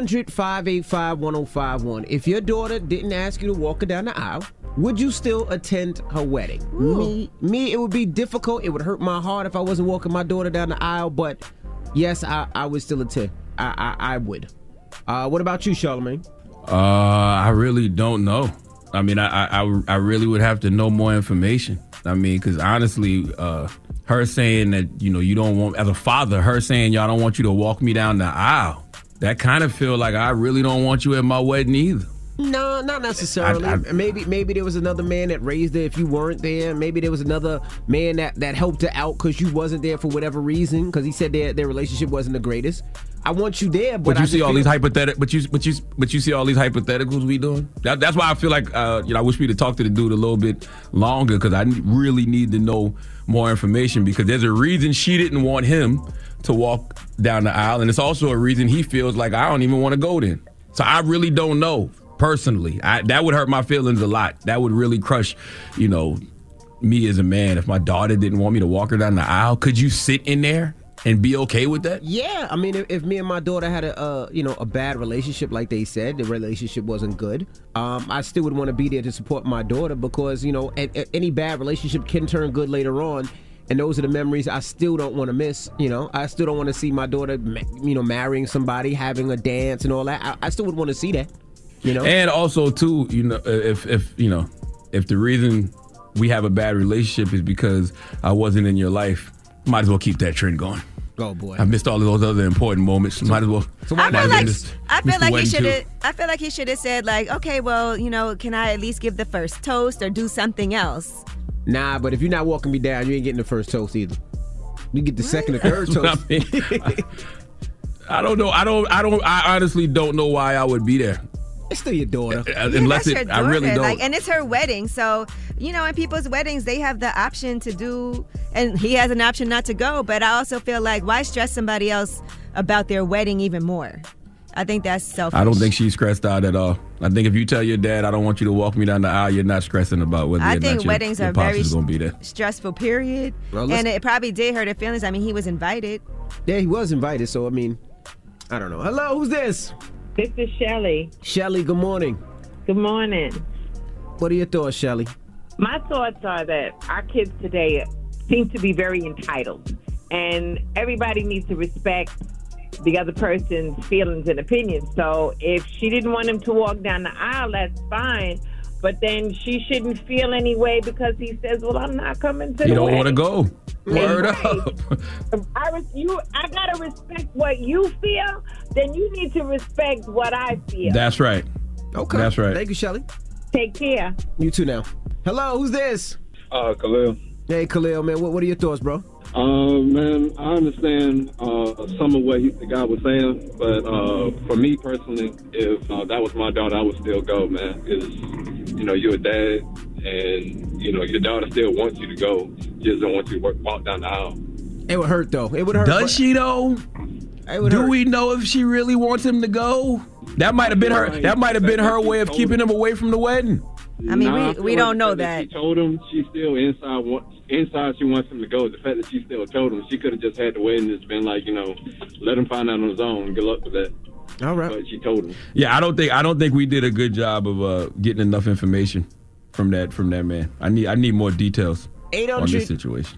800-585-1051. If your daughter didn't ask you to walk her down the aisle, would you still attend her wedding? Me, it would be difficult. It would hurt my heart if I wasn't walking my daughter down the aisle. But yes, I would still attend. I would. What about you, Charlamagne? I really don't know. I mean, I really would have to know more information. I mean, because honestly, her saying that, you don't want, as a father, her saying y'all don't want you to walk me down the aisle, that kind of feel like I really don't want you at my wedding either. No, not necessarily. Maybe there was another man that raised her if you weren't there. Maybe there was another man that helped her out because you wasn't there for whatever reason, because he said their relationship wasn't the greatest. I want you there, but you see all these hypotheticals. But you see all these hypotheticals we doing. That's why I feel like I wish we'd have talked to the dude a little bit longer, because I really need to know more information, because there's a reason she didn't want him to walk down the aisle, and it's also a reason he feels like I don't even want to go then. So I really don't know. Personally, that would hurt my feelings a lot. That would really crush, me as a man. If my daughter didn't want me to walk her down the aisle, could you sit in there and be okay with that? Yeah, I mean, if me and my daughter had a bad relationship, like they said, the relationship wasn't good, I still would want to be there to support my daughter, because any bad relationship can turn good later on. And those are the memories I still don't want to miss. I still don't want to see my daughter, marrying somebody, having a dance and all that. I still would want to see that. And also too, if the reason we have a bad relationship is because I wasn't in your life, might as well keep that trend going. Oh boy, I missed all of those other important moments. Might as well. I feel like he should have said, like, okay, well, can I at least give the first toast or do something else? Nah, but if you're not walking me down, you ain't getting the first toast either. You get the second or third toast. I don't know. I honestly don't know why I would be there. It's still your daughter. Unless your daughter. I really don't. And it's her wedding. So, in people's weddings, they have the option to do, and he has an option not to go. But I also feel like, why stress somebody else about their wedding even more? I think that's selfish. I don't think she's stressed out at all. I think if you tell your dad, I don't want you to walk me down the aisle, you're not stressing about whether I or think not weddings your are pops very is gonna be there. stressful, period. Well, and it probably did hurt her feelings. I mean, he was invited. Yeah, he was invited, so I mean, I don't know. Hello, who's this? This is Shelly. Shelly, good morning. Good morning. What are your thoughts, Shelly? My thoughts are that our kids today seem to be very entitled, and everybody needs to respect the other person's feelings and opinions. So if she didn't want him to walk down the aisle, that's fine. But then she shouldn't feel any way because he says, well, I'm not coming to the You don't wedding. want to go. Word up. I got to respect what you feel, then you need to respect what I feel. That's right. Okay. That's right. Thank you, Shelly. Take care. You too now. Hello, who's this? Khalil. Hey, Khalil, man. What are your thoughts, bro? Man, I understand some of what the guy was saying, but for me personally, if that was my daughter, I would still go, man. Because, you're a dad, and, your daughter still wants you to go. She just don't want you to walk down the aisle. It would hurt, though. It would hurt. Does she, though? Do we know if she really wants him to go? That might have been her. That might have been her way of keeping him away from the wedding. I mean, we don't know that. She told him she still inside she wants him to go. The fact that she still told him, she could have just had the wedding and just been like, let him find out on his own. Good luck with that. All right. But she told him. Yeah, I don't think we did a good job of getting enough information from that man. I need more details on this situation.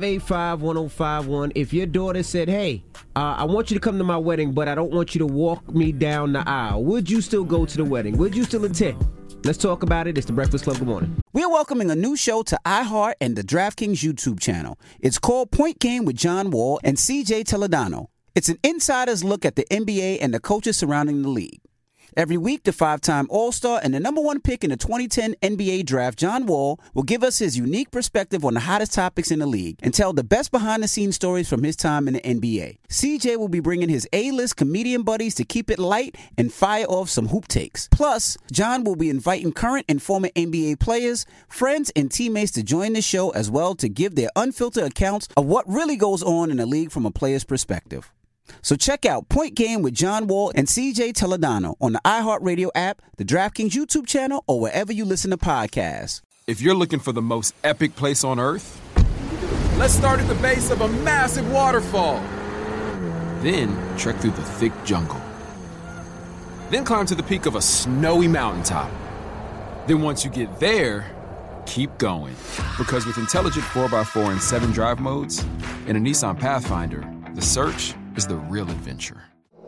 585-1051. If your daughter said, hey, I want you to come to my wedding, but I don't want you to walk me down the aisle, would you still go to the wedding? Would you still attend? Let's talk about it. It's the Breakfast Club. Good morning. We're welcoming a new show to iHeart and the DraftKings YouTube channel. It's called Point Game with John Wall and CJ Toledano. It's an insider's look at the NBA and the coaches surrounding the league. Every week, the 5-time All-Star and the number 1 pick in the 2010 NBA Draft, John Wall, will give us his unique perspective on the hottest topics in the league and tell the best behind-the-scenes stories from his time in the NBA. CJ will be bringing his A-list comedian buddies to keep it light and fire off some hoop takes. Plus, John will be inviting current and former NBA players, friends, and teammates to join the show as well to give their unfiltered accounts of what really goes on in the league from a player's perspective. So check out Point Game with John Wall and CJ Toledano on the iHeartRadio app, the DraftKings YouTube channel, or wherever you listen to podcasts. If you're looking for the most epic place on earth, let's start at the base of a massive waterfall. Then trek through the thick jungle. Then climb to the peak of a snowy mountaintop. Then once you get there, keep going. Because with intelligent 4x4 and 7 drive modes and a Nissan Pathfinder, the search is the real adventure.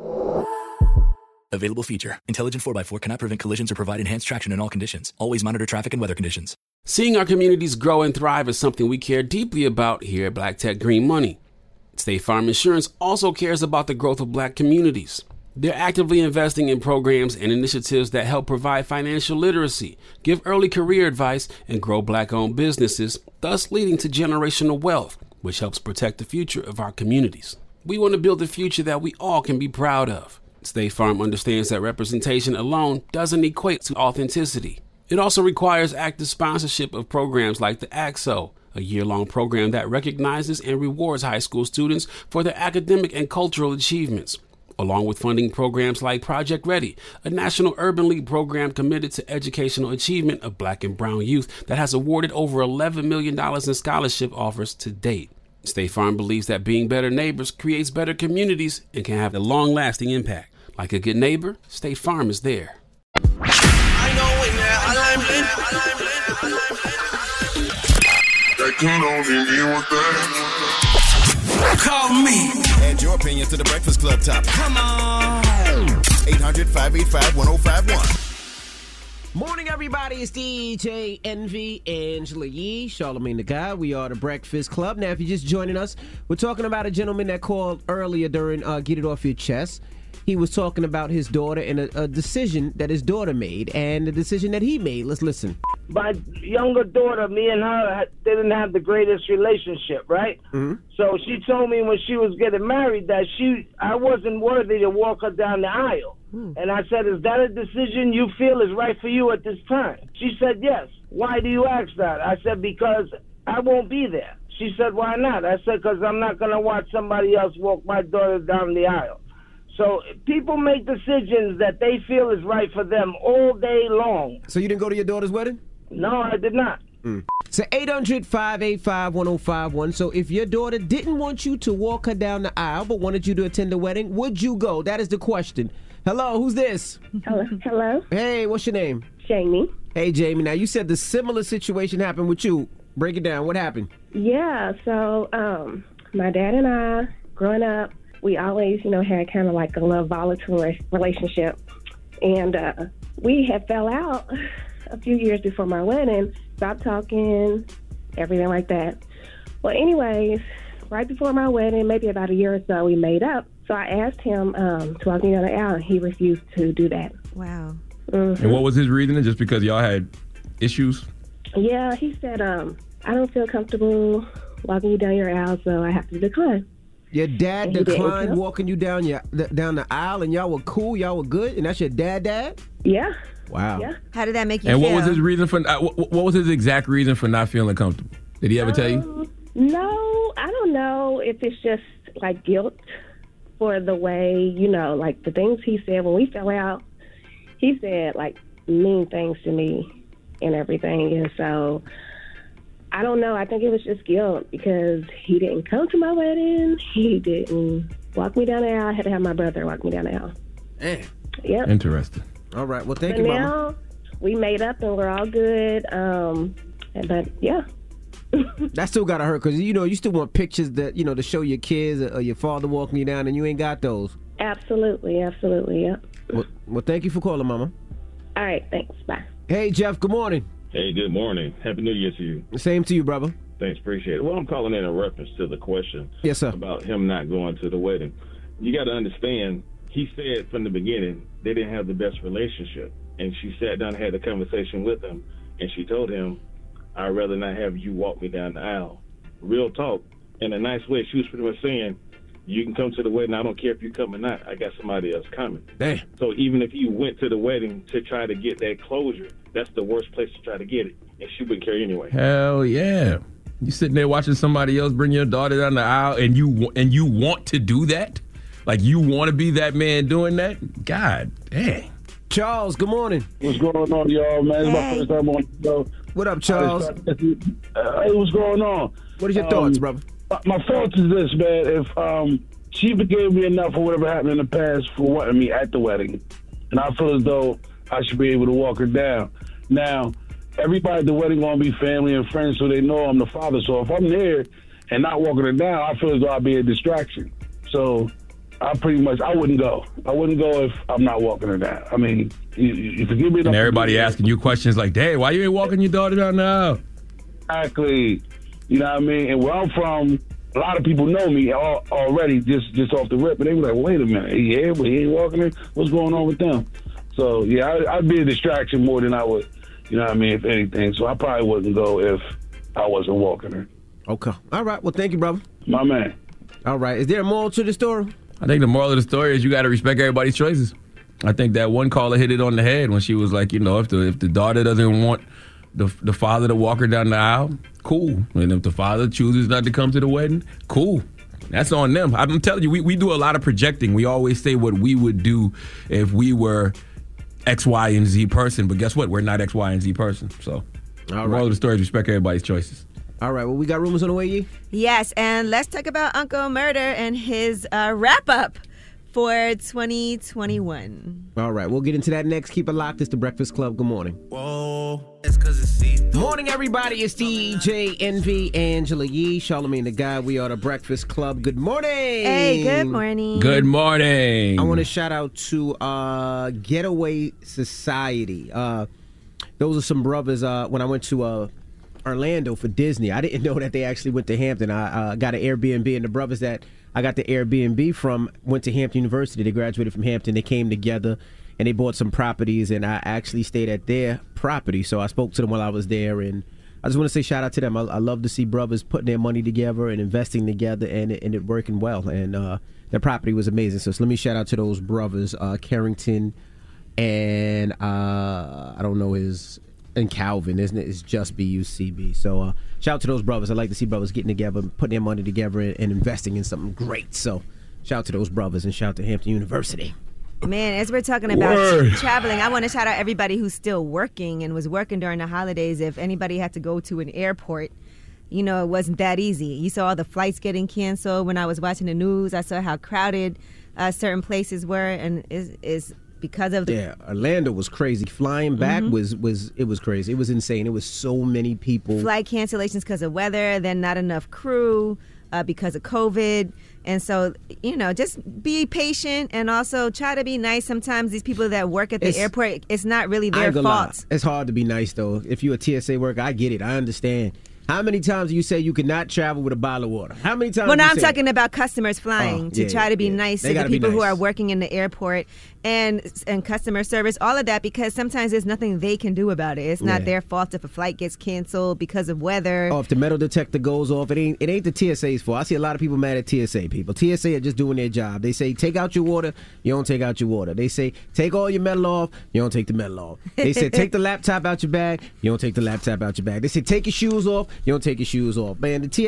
Available feature. Intelligent 4x4 cannot prevent collisions or provide enhanced traction in all conditions. Always monitor traffic and weather conditions. Seeing our communities grow and thrive is something we care deeply about here at Black Tech Green Money. State Farm Insurance also cares about the growth of Black communities. They're actively investing in programs and initiatives that help provide financial literacy, give early career advice, and grow Black-owned businesses, thus leading to generational wealth, which helps protect the future of our communities. We want to build a future that we all can be proud of. State Farm understands that representation alone doesn't equate to authenticity. It also requires active sponsorship of programs like the AXO, a year-long program that recognizes and rewards high school students for their academic and cultural achievements, along with funding programs like Project Ready, a National Urban League program committed to educational achievement of Black and brown youth that has awarded over $11 million in scholarship offers to date. State Farm believes that being better neighbors creates better communities and can have a long-lasting impact. Like a good neighbor, State Farm is there. Call me. Add your opinion to the Breakfast Club topic. Come on. 800-585-1051. Morning, everybody. It's DJ Envy, Angela Yee, Charlamagne the Guy. We are the Breakfast Club. Now, if you're just joining us, we're talking about a gentleman that called earlier during Get It Off Your Chest. He was talking about his daughter and a decision that his daughter made and the decision that he made. Let's listen. My younger daughter, me and her didn't have the greatest relationship, right? Mm-hmm. So she told me when she was getting married that I wasn't worthy to walk her down the aisle. And I said, is that a decision you feel is right for you at this time? She said, yes. Why do you ask that? I said, because I won't be there. She said, why not? I said, because I'm not going to watch somebody else walk my daughter down the aisle. So people make decisions that they feel is right for them all day long. So you didn't go to your daughter's wedding? No, I did not. So 800-585-1051. So if your daughter didn't want you to walk her down the aisle but wanted you to attend the wedding, would you go? That is the question. Hello, who's this? Hello. Hey, what's your name? Jamie. Hey, Jamie. Now, you said the similar situation happened with you. Break it down. What happened? Yeah, so my dad and I, growing up, we always, had kind of like a little volatile relationship. And we had fell out a few years before my wedding, stopped talking, everything like that. Well, anyways, right before my wedding, maybe about a year or so, we made up. So I asked him to walk me down the aisle, and he refused to do that. Wow. Mm-hmm. And what was his reasoning? Just because y'all had issues? Yeah, he said, I don't feel comfortable walking you down your aisle, so I have to decline. Your dad And he declined didn't. walking you down the aisle, and y'all were cool, y'all were good, and that's your dad? Yeah. Wow. Yeah. How did that make you And feel? what was his reason for? What was his exact reason for not feeling comfortable? Did he ever tell you? No, I don't know if it's just like guilt for the way, like the things he said when we fell out. He said like mean things to me and everything. And so I don't know. I think it was just guilt because he didn't come to my wedding. He didn't walk me down the aisle. I had to have my brother walk me down the aisle. Yep. Interesting. All right. Well, thank But you, now Mama. we made up and we're all good. But yeah. That still gotta hurt because you still want pictures that to show your kids or your father walking you down, and you ain't got those. Absolutely. Yep. Well, thank you for calling, Mama. All right. Thanks. Bye. Hey, Jeff. Good morning. Hey, good morning. Happy New Year to you. Same to you, brother. Thanks, appreciate it. Well, I'm calling in reference to the question Yes, sir. about him not going to the wedding. You got to understand, he said from the beginning they didn't have the best relationship. And she sat down and had a conversation with him, and she told him, I'd rather not have you walk me down the aisle. Real talk. In a nice way, she was pretty much saying, you can come to the wedding. I don't care if you come or not. I got somebody else coming. Damn. So even if you went to the wedding to try to get that closure, that's the worst place to try to get it. And she wouldn't care anyway. Hell yeah. You sitting there watching somebody else bring your daughter down the aisle, and you want to do that? Like you want to be that man doing that? God dang. Charles, good morning. What's going on, y'all, man? It's my first time on the show. What up, Charles? Hey, what's going on? What are your thoughts, brother? My thoughts is this, man. If she forgave me enough for whatever happened in the past for wanting me at the wedding, and I feel as though I should be able to walk her down. Now, everybody at the wedding going to be family and friends, so they know I'm the father. So if I'm there and not walking her down, I feel as though I'd be a distraction. So I wouldn't go. I wouldn't go if I'm not walking her down. I mean, you forgive me. And everybody asking you questions like, "Dad, why you ain't walking your daughter down the aisle?" Exactly. You know what I mean? And where I'm from, a lot of people know me already just off the rip, and they were like, "Wait a minute, he here, but he ain't walking her. What's going on with them?" So yeah, I'd be a distraction more than I would. You know what I mean? If anything, so I probably wouldn't go if I wasn't walking her. Okay. All right. Well, thank you, brother. My man. All right. Is there a moral to the story? I think the moral of the story is you got to respect everybody's choices. I think that one caller hit it on the head when she was like, if the daughter doesn't want the father to walk her down the aisle, cool. And if the father chooses not to come to the wedding, cool. That's on them. I'm telling you, we do a lot of projecting. We always say what we would do if we were X, Y, and Z person. But guess what? We're not X, Y, and Z person. So the moral of the story is respect everybody's choices. All right. Well, we got rumors on the way, Yee? Yes, and let's talk about Uncle Murder and his wrap-up for 2021. All right. We'll get into that next. Keep it locked. It's The Breakfast Club. Good morning. Whoa. It's 'cause it's see-through. Morning, everybody. It's DJ Envy, Angela Yee, Charlamagne the Guy. We are The Breakfast Club. Good morning. Hey, good morning. Good morning. I want to shout out to Getaway Society. Those are some brothers. When I went to Orlando for Disney, I didn't know that they actually went to Hampton. I got an Airbnb, and the brothers that I got the Airbnb from went to Hampton University. They graduated from Hampton. They came together, and they bought some properties, and I actually stayed at their property. So I spoke to them while I was there, and I just want to say shout out to them. I love to see brothers putting their money together and investing together, and it working well. And their property was amazing. So let me shout out to those brothers, Carrington, and I don't know and Calvin, isn't it? It's just BUCB. So shout out to those brothers. I like to see brothers getting together, putting their money together, and investing in something great. So Shout out to those brothers and shout out to Hampton University. Man, as we're talking about traveling, I want to shout out everybody who's still working and was working during the holidays. If anybody had to go to an airport, you know, it wasn't that easy. You saw all the flights getting canceled. When I was watching the news, I saw how crowded certain places were, and is because of the Orlando was crazy. Flying back was crazy. It was insane. It was so many people. Flight cancellations because of weather, then not enough crew because of COVID. And so, you know, just be patient and also try to be nice. Sometimes these people that work at the airport, it's not really their fault. It's hard to be nice, though. If you're a TSA worker, I get it. I understand. How many times do you say you cannot travel with a bottle of water? How many times? Well, now I'm talking about customers flying to try to be nice to the people who are working in the airport and customer service, all of that, because sometimes there's nothing they can do about it. It's not their fault if a flight gets canceled because of weather. Oh, if the metal detector goes off, it ain't the TSA's fault. I see a lot of people mad at TSA people. TSA are just doing their job. They say take out your water, you don't take out your water. They say take all your metal off, you don't take the metal off. They say take the laptop out your bag, you don't take the laptop out your bag. They say take your shoes off, you don't take your shoes off. Man, the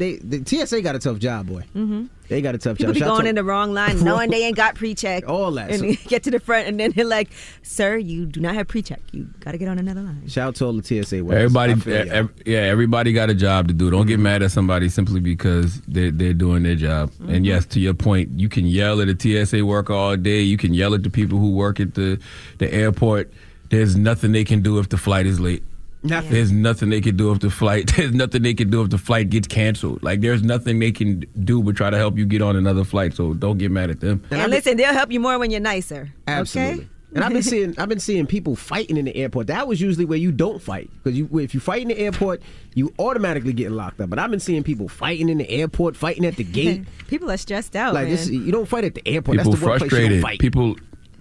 TSA got a tough job, boy. Mm-hmm. They got a tough People job. People be going in the wrong line, knowing they ain't got pre-check. All that. And get to the front, and then they're like, sir, you do not have pre-check. You got to get on another line. Shout out to all the TSA workers. Everybody got a job to do. Don't get mad at somebody simply because they're doing their job. Mm-hmm. And yes, to your point, you can yell at a TSA worker all day. You can yell at the people who work at the airport. There's nothing they can do if the flight is late. Nothing. There's nothing they can do if the flight. There's nothing they can do if the flight gets canceled. Like there's nothing they can do but try to help you get on another flight. So don't get mad at them. And listen, they'll help you more when you're nicer. Absolutely. Okay? And I've been seeing people fighting in the airport. That was usually where you don't fight, because if you fight in the airport, you automatically get locked up. But I've been seeing people fighting in the airport, fighting at the gate. People are stressed out. Like man. You don't fight at the airport. People That's the one place you don't fight. People.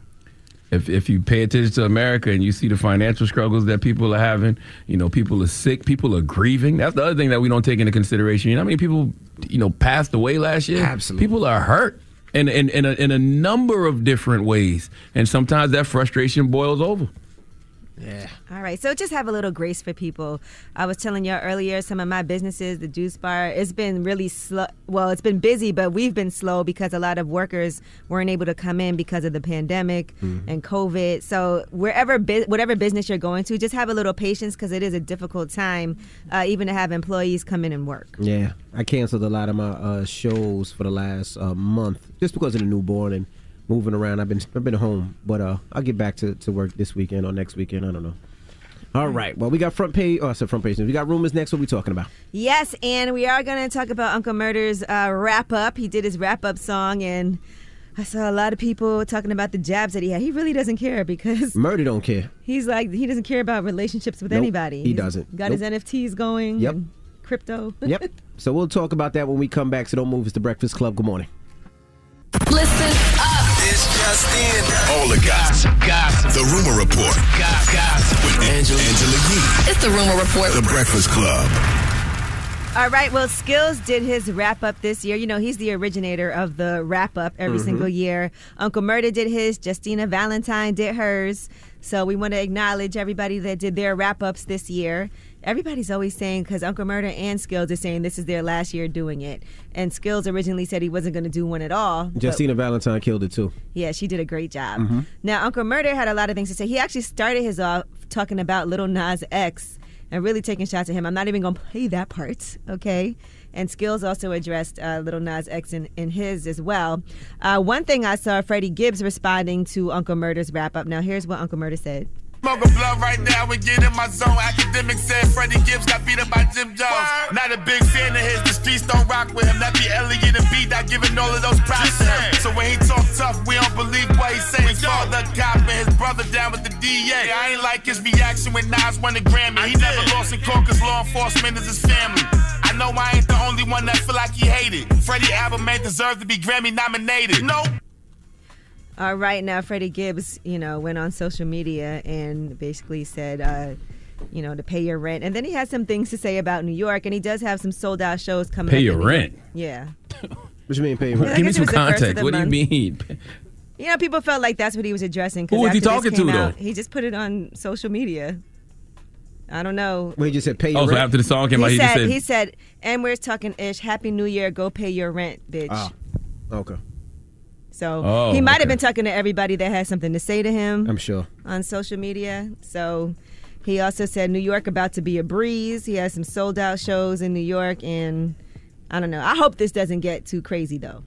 If you pay attention to America and you see the financial struggles that people are having, you know, people are sick, people are grieving. That's the other thing that we don't take into consideration. You know how many people, passed away last year? Absolutely. People are hurt in a number of different ways. And sometimes that frustration boils over. Yeah. All right. So just have a little grace for people. I was telling y'all earlier, some of my businesses, the Juice Bar, it's been really slow. Well, it's been busy, but we've been slow because a lot of workers weren't able to come in because of the pandemic and COVID. So whatever business you're going to, just have a little patience because it is a difficult time even to have employees come in and work. Yeah. I canceled a lot of my shows for the last month just because of the newborn and moving around. I've been home, but I'll get back to work this weekend or next weekend. I don't know. All right. Well, we got front page. Oh, I said front page. We got rumors next. What are we talking about? Yes, and we are going to talk about Uncle Murder's wrap up. He did his wrap up song, and I saw a lot of people talking about the jabs that he had. He really doesn't care because Murder don't care. He's like, he doesn't care about relationships with anybody. He doesn't. Got his NFTs going. Yep. And crypto. Yep. So we'll talk about that when we come back. So don't move. It's the Breakfast Club. Good morning. Listen up. It's just in. All the gossip. The Rumor Report. Gossip. With Angela Yee. It's the Rumor Report. The Breakfast Club. All right. Well, Skills did his wrap up this year. You know, he's the originator of the wrap up every single year. Uncle Murder did his. Justina Valentine did hers. So we want to acknowledge everybody that did their wrap ups this year. Everybody's always saying, because Uncle Murder and Skills are saying this is their last year doing it. And Skills originally said he wasn't going to do one at all. Justina Valentine killed it too. Yeah, she did a great job. Now, Uncle Murder had a lot of things to say. He actually started his off talking about Lil Nas X and really taking shots at him. I'm not even going to play that part, okay? And Skills also addressed Lil Nas X in his as well. One thing I saw, Freddie Gibbs responding to Uncle Murder's wrap-up. Now, here's what Uncle Murder said. Smoke a blunt right now and get in my zone. Academics said Freddie Gibbs got beat up by Jim Jones. Not a big fan of his, the streets don't rock with him. That be Elliot and B, not giving all of those props to him. So when he talk tough, we don't believe what he say. His father cop and his brother down with the DA. I ain't like his reaction when Nas won the Grammy. He never lost in court cause law enforcement is his family. I know I ain't the only one that feel like he hated. Freddie album ain't deserve to be Grammy nominated. Nope. All right, now Freddie Gibbs, went on social media and basically said, to pay your rent. And then he had some things to say about New York, and he does have some sold-out shows coming up. Pay your rent? Yeah. What you mean pay your rent? Give me some context. What do you mean? People felt like that's what he was addressing. Who was he talking to, though? He just put it on social media. I don't know. Well, he just said pay your rent. So after the song came out, he said, and we're talking ish, Happy New Year, go pay your rent, bitch. Oh, okay. So he might have been talking to everybody that had something to say to him. I'm sure. On social media. So he also said New York about to be a breeze. He has some sold out shows in New York, and I don't know. I hope this doesn't get too crazy though.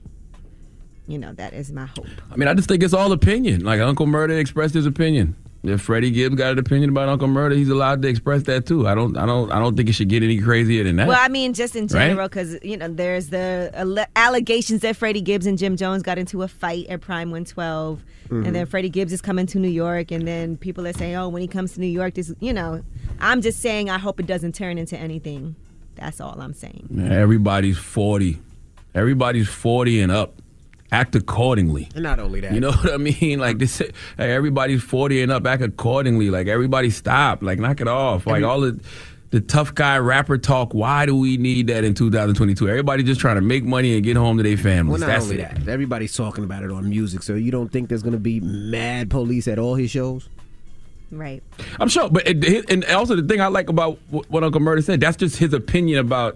You know, that is my hope. I mean, I just think it's all opinion. Like Uncle Murda expressed his opinion. If Freddie Gibbs got an opinion about Uncle Murda, he's allowed to express that too. I don't think it should get any crazier than that. Well, I mean, just in general, because you know, there's the allegations that Freddie Gibbs and Jim Jones got into a fight at Prime 112, and then Freddie Gibbs is coming to New York, and then people are saying, oh, when he comes to New York, this, you know, I'm just saying, I hope it doesn't turn into anything. That's all I'm saying. Man, everybody's 40. Everybody's 40 and up. Act accordingly. And not only that. You know what I mean? Like this, hey, everybody's 40 and up. Act accordingly. Like everybody stop. Like knock it off. Like all the tough guy rapper talk. Why do we need that in 2022? Everybody just trying to make money and get home to their families. Well, not only that. Everybody's talking about it on music. So you don't think there's going to be mad police at all his shows? Right. I'm sure. But and also the thing I like about what Uncle Murda said, that's just his opinion about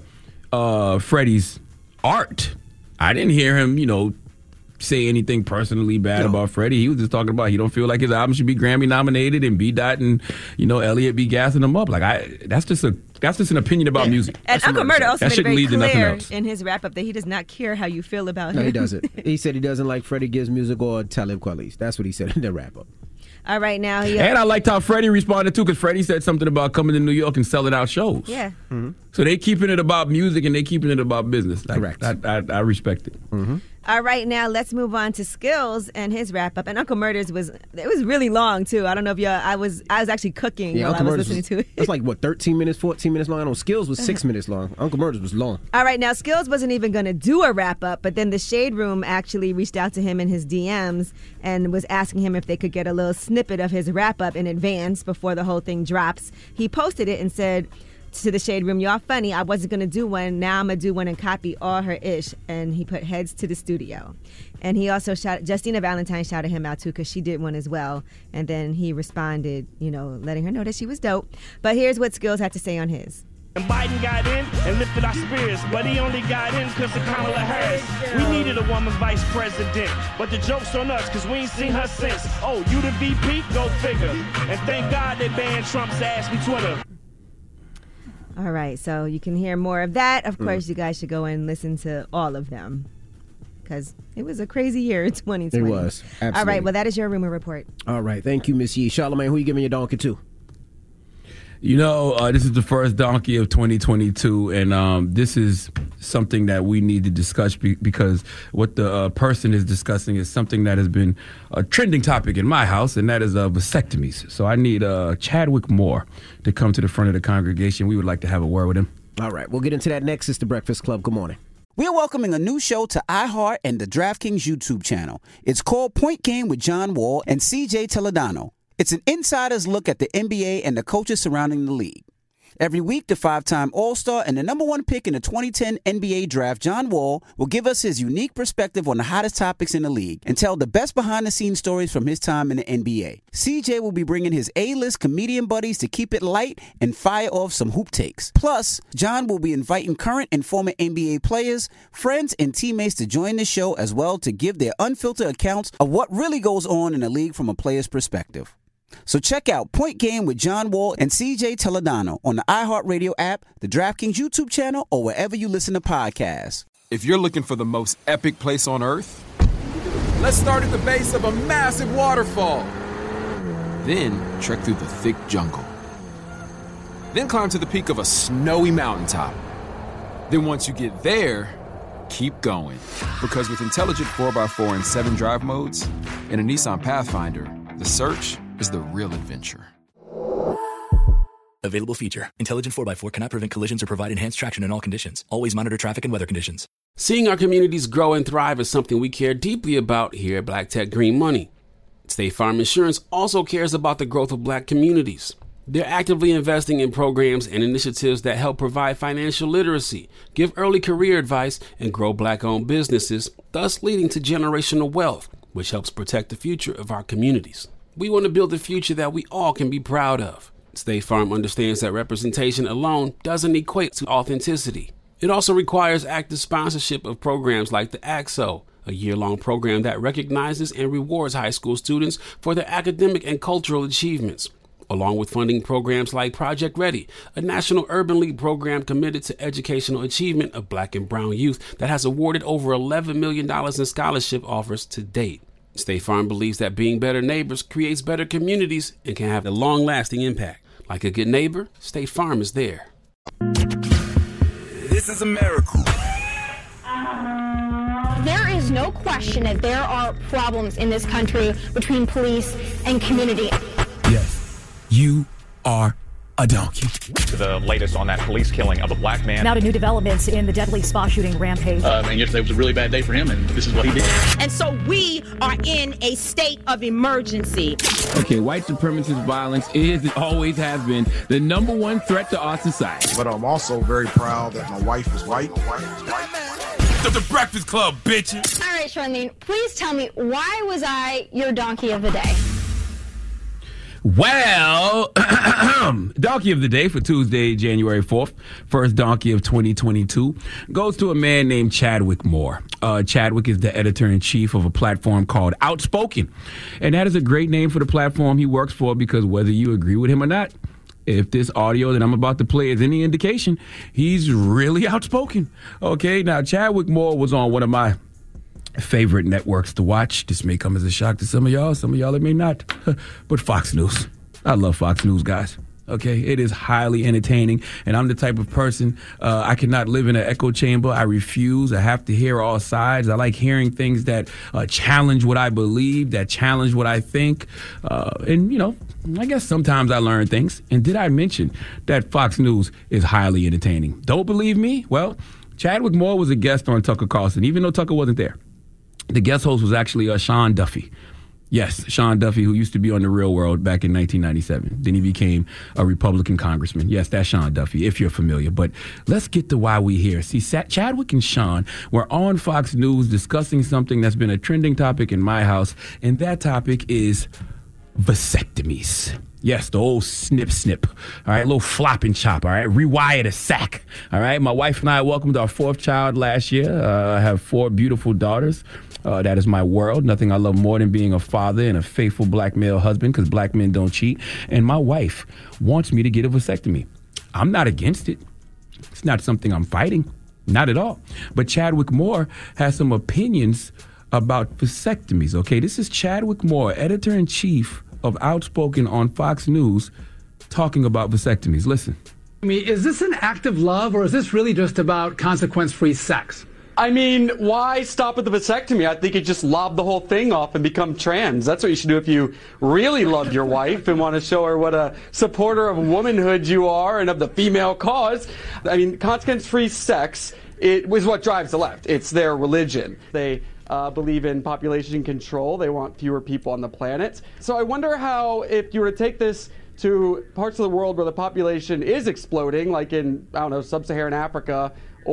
Freddie's art. I didn't hear him, you know, say anything personally bad about Freddie. He was just talking about he don't feel like his album should be Grammy nominated, and B-Dot and, you know, Elliot be gassing him up. Like that's just an opinion about music. And Uncle Murda also that made very clear else. in his wrap up that he does not care how you feel about him. No, he doesn't. He said he doesn't like Freddie Gibbs music or Talib Kweli. That's what he said in the wrap up. All right, now and I liked how Freddie responded too, because Freddie said something about coming to New York and selling out shows. Yeah. Mm-hmm. So they keeping it about music and they keeping it about business. Correct. I respect it. Mm-hmm. All right, now let's move on to Skills and his wrap up. And Uncle Murda's was really long too. I don't know if I was actually cooking while Uncle I was Murda's listening to it. It's like what, 13 minutes, 14 minutes long. I know Skills was 6 minutes long. Uncle Murda's was long. All right, now Skills wasn't even going to do a wrap up, but then the Shade Room actually reached out to him in his DMs and was asking him if they could get a little snippet of his wrap up in advance before the whole thing drops. He posted it and said to the Shade Room, y'all funny, I wasn't going to do one, now I'm going to do one and copy all her ish. And he put heads to the studio. And he also Justina Valentine shouted him out too, because she did one as well. And then he responded, you know, letting her know that she was dope. But here's what Skills had to say on his. And Biden got in and lifted our spirits, but he only got in because of Kamala Harris. We needed a woman vice president, but the joke's on us because we ain't seen her since. Oh, you the VP? Go figure. And thank God they banned Trump's ass from Twitter. All right, so you can hear more of that. Of course, you guys should go and listen to all of them, because it was a crazy year in 2020. It was, absolutely. All right, well, that is your rumor report. All right, thank you, Miss Yee. Charlamagne, who you giving your donkey to? You know, this is the first donkey of 2022, and this is something that we need to discuss because what the person is discussing is something that has been a trending topic in my house, and that is vasectomies. So I need Chadwick Moore to come to the front of the congregation. We would like to have a word with him. All right, we'll get into that next. It's the Breakfast Club. Good morning. We're welcoming a new show to iHeart and the DraftKings YouTube channel. It's called Point Game with John Wall and CJ Toledano. It's an insider's look at the NBA and the coaches surrounding the league. Every week, the 5-time All-Star and the #1 pick in the 2010 NBA Draft, John Wall, will give us his unique perspective on the hottest topics in the league and tell the best behind-the-scenes stories from his time in the NBA. CJ will be bringing his A-list comedian buddies to keep it light and fire off some hoop takes. Plus, John will be inviting current and former NBA players, friends, and teammates to join the show as well to give their unfiltered accounts of what really goes on in the league from a player's perspective. So check out Point Game with John Wall and CJ Toledano on the iHeartRadio app, the DraftKings YouTube channel, or wherever you listen to podcasts. If you're looking for the most epic place on earth, let's start at the base of a massive waterfall. Then trek through the thick jungle. Then climb to the peak of a snowy mountaintop. Then once you get there, keep going. Because with intelligent 4x4 and 7 drive modes and a Nissan Pathfinder, the search is the real adventure. Available feature. Intelligent 4x4 cannot prevent collisions or provide enhanced traction in all conditions. Always monitor traffic and weather conditions. Seeing our communities grow and thrive is something we care deeply about here at Black Tech Green Money. State Farm Insurance also cares about the growth of Black communities. They're actively investing in programs and initiatives that help provide financial literacy, give early career advice, and grow Black-owned businesses, thus leading to generational wealth, which helps protect the future of our communities. We want to build a future that we all can be proud of. State Farm understands that representation alone doesn't equate to authenticity. It also requires active sponsorship of programs like the AXO, a year-long program that recognizes and rewards high school students for their academic and cultural achievements, along with funding programs like Project Ready, a National Urban League program committed to educational achievement of Black and brown youth that has awarded over $11 million in scholarship offers to date. State Farm believes that being better neighbors creates better communities and can have a long-lasting impact. Like a good neighbor, State Farm is there. This is America. There is no question that there are problems in this country between police and community. Yes, you are a donkey. The latest on that police killing of a black man. Now to new developments in the deadly spa shooting rampage. And yesterday was a really bad day for him, and this is what he did. And so we are in a state of emergency. Okay, white supremacist violence is and always has been the number one threat to our society. But I'm also very proud that my wife is white. The Breakfast Club, bitches. All right, Charlene, please tell me, why was I your donkey of the day? Well, donkey of the day for Tuesday, January 4th, first donkey of 2022, goes to a man named Chadwick Moore. Chadwick is the editor-in-chief of a platform called Outspoken. And that is a great name for the platform he works for, because whether you agree with him or not, if this audio that I'm about to play is any indication, he's really outspoken. Okay, now Chadwick Moore was on one of my favorite networks to watch. This may come as a shock to some of y'all it may not, but Fox News. I love Fox News, guys. Okay, it is highly entertaining, and I'm the type of person, I cannot live in an echo chamber. I refuse. I have to hear all sides. I like hearing things that challenge what I believe, that challenge what I think, and, you know, I guess sometimes I learn things. And did I mention that Fox News is highly entertaining? Don't believe me? Well, Chadwick Moore was a guest on Tucker Carlson, even though Tucker wasn't there. The guest host was actually Sean Duffy. Yes, Sean Duffy, who used to be on The Real World back in 1997. Then he became a Republican congressman. Yes, that's Sean Duffy, if you're familiar. But let's get to why we're here. See, Chadwick and Sean were on Fox News discussing something that's been a trending topic in my house, and that topic is vasectomies. Yes, the old snip, all right, little flop and chop, all right, rewire the sack, all right. My wife and I welcomed our fourth child last year. I have 4 beautiful daughters. That is my world. Nothing I love more than being a father and a faithful black male husband, because black men don't cheat. And my wife wants me to get a vasectomy. I'm not against it. It's not something I'm fighting, not at all. But Chadwick Moore has some opinions about vasectomies, okay? This is Chadwick Moore, editor-in-chief of Outspoken on Fox News, talking about vasectomies. Listen. I mean, is this an act of love, or is this really just about consequence-free sex? I mean, why stop at the vasectomy? I think you just lob the whole thing off and become trans. That's what you should do if you really love your wife and want to show her what a supporter of womanhood you are and of the female cause. I mean, consequence-free sex, it was what drives the left. It's their religion. They believe in population control. They want fewer people on the planet. So I wonder how, if you were to take this to parts of the world where the population is exploding, like in, I don't know, sub-Saharan Africa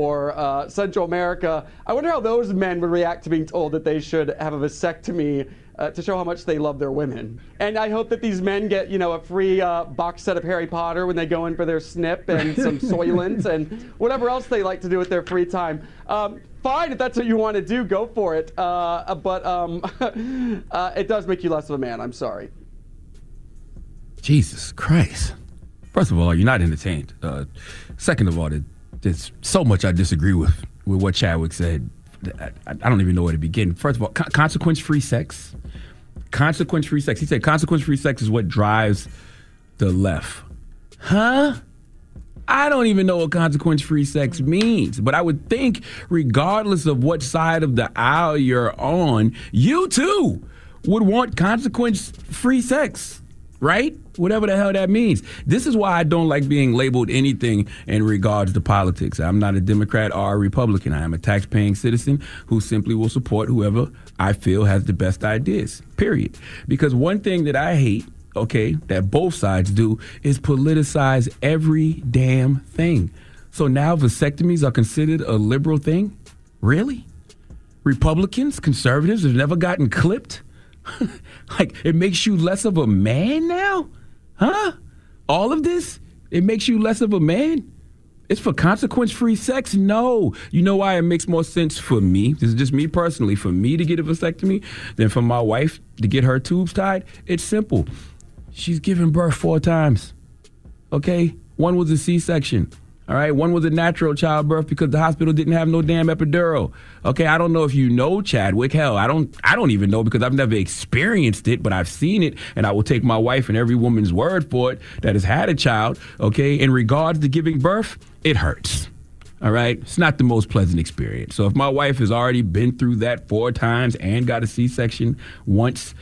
or Central America, I wonder how those men would react to being told that they should have a vasectomy to show how much they love their women. And I hope that these men get, you know, a free box set of Harry Potter when they go in for their snip, and some Soylent and whatever else they like to do with their free time. Fine, if that's what you want to do, go for it. But it does make you less of a man. I'm sorry. Jesus Christ. First of all, you're not entertained. Second of all, there's so much I disagree with what Chadwick said. I don't even know where to begin. First of all, consequence-free sex. Consequence-free sex. He said consequence-free sex is what drives the left. Huh? I don't even know what consequence-free sex means. But I would think, regardless of what side of the aisle you're on, you too would want consequence-free sex. Right? Whatever the hell that means. This is why I don't like being labeled anything in regards to politics. I'm not a Democrat or a Republican. I am a tax-paying citizen who simply will support whoever I feel has the best ideas, period. Because one thing that I hate, okay, that both sides do, is politicize every damn thing. So now vasectomies are considered a liberal thing? Really? Republicans, conservatives have never gotten clipped? Like, it makes you less of a man now? Huh? All of this? It makes you less of a man? It's for consequence-free sex? No. You know why it makes more sense for me? This is just me personally. For me to get a vasectomy than for my wife to get her tubes tied? It's simple. She's given birth 4 times. Okay? One was a C-section. All right? One was a natural childbirth because the hospital didn't have no damn epidural. Okay? I don't know if you know Chadwick. Hell, I don't even know because I've never experienced it, but I've seen it, and I will take my wife and every woman's word for it that has had a child. Okay? In regards to giving birth, it hurts. All right? It's not the most pleasant experience. So if my wife has already been through that 4 times and got a C-section once,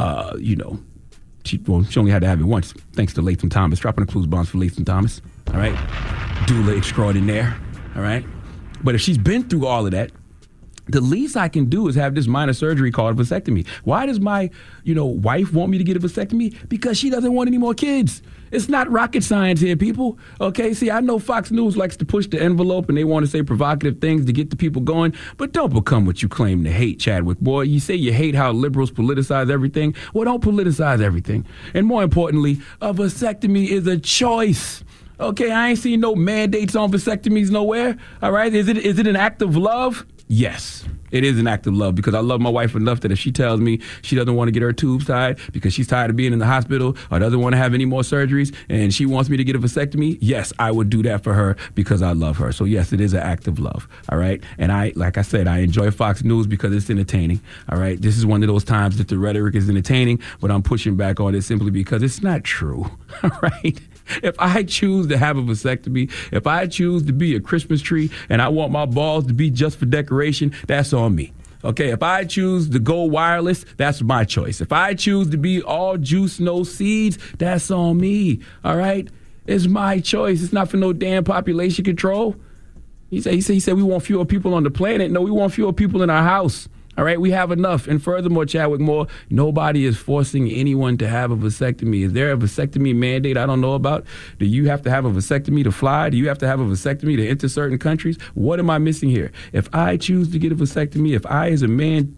she only had to have it once, thanks to Latham Thomas. Dropping the clues bombs for Latham Thomas. All right? Doula extraordinaire. All right? But if she's been through all of that, the least I can do is have this minor surgery called a vasectomy. Why does my, wife want me to get a vasectomy? Because she doesn't want any more kids. It's not rocket science here, people. Okay, see, I know Fox News likes to push the envelope and they want to say provocative things to get the people going, but don't become what you claim to hate, Chadwick. Boy, you say you hate how liberals politicize everything. Well, don't politicize everything. And more importantly, a vasectomy is a choice. Okay, I ain't seen no mandates on vasectomies nowhere. All right, is it an act of love? Yes, it is an act of love because I love my wife enough that if she tells me she doesn't want to get her tubes tied because she's tired of being in the hospital or doesn't want to have any more surgeries and she wants me to get a vasectomy, yes, I would do that for her because I love her. So yes, it is an act of love. All right. And like I said, I enjoy Fox News because it's entertaining. All right. This is one of those times that the rhetoric is entertaining, but I'm pushing back on it simply because it's not true. All right. If I choose to have a vasectomy, if I choose to be a Christmas tree and I want my balls to be just for decoration, that's on me. Okay, if I choose to go wireless, that's my choice. If I choose to be all juice, no seeds, that's on me. All right? It's my choice. It's not for no damn population control. He said we want fewer people on the planet. No, we want fewer people in our house. All right, we have enough. And furthermore, Chadwick Moore, nobody is forcing anyone to have a vasectomy. Is there a vasectomy mandate I don't know about? Do you have to have a vasectomy to fly? Do you have to have a vasectomy to enter certain countries? What am I missing here? If I choose to get a vasectomy, if I as a man,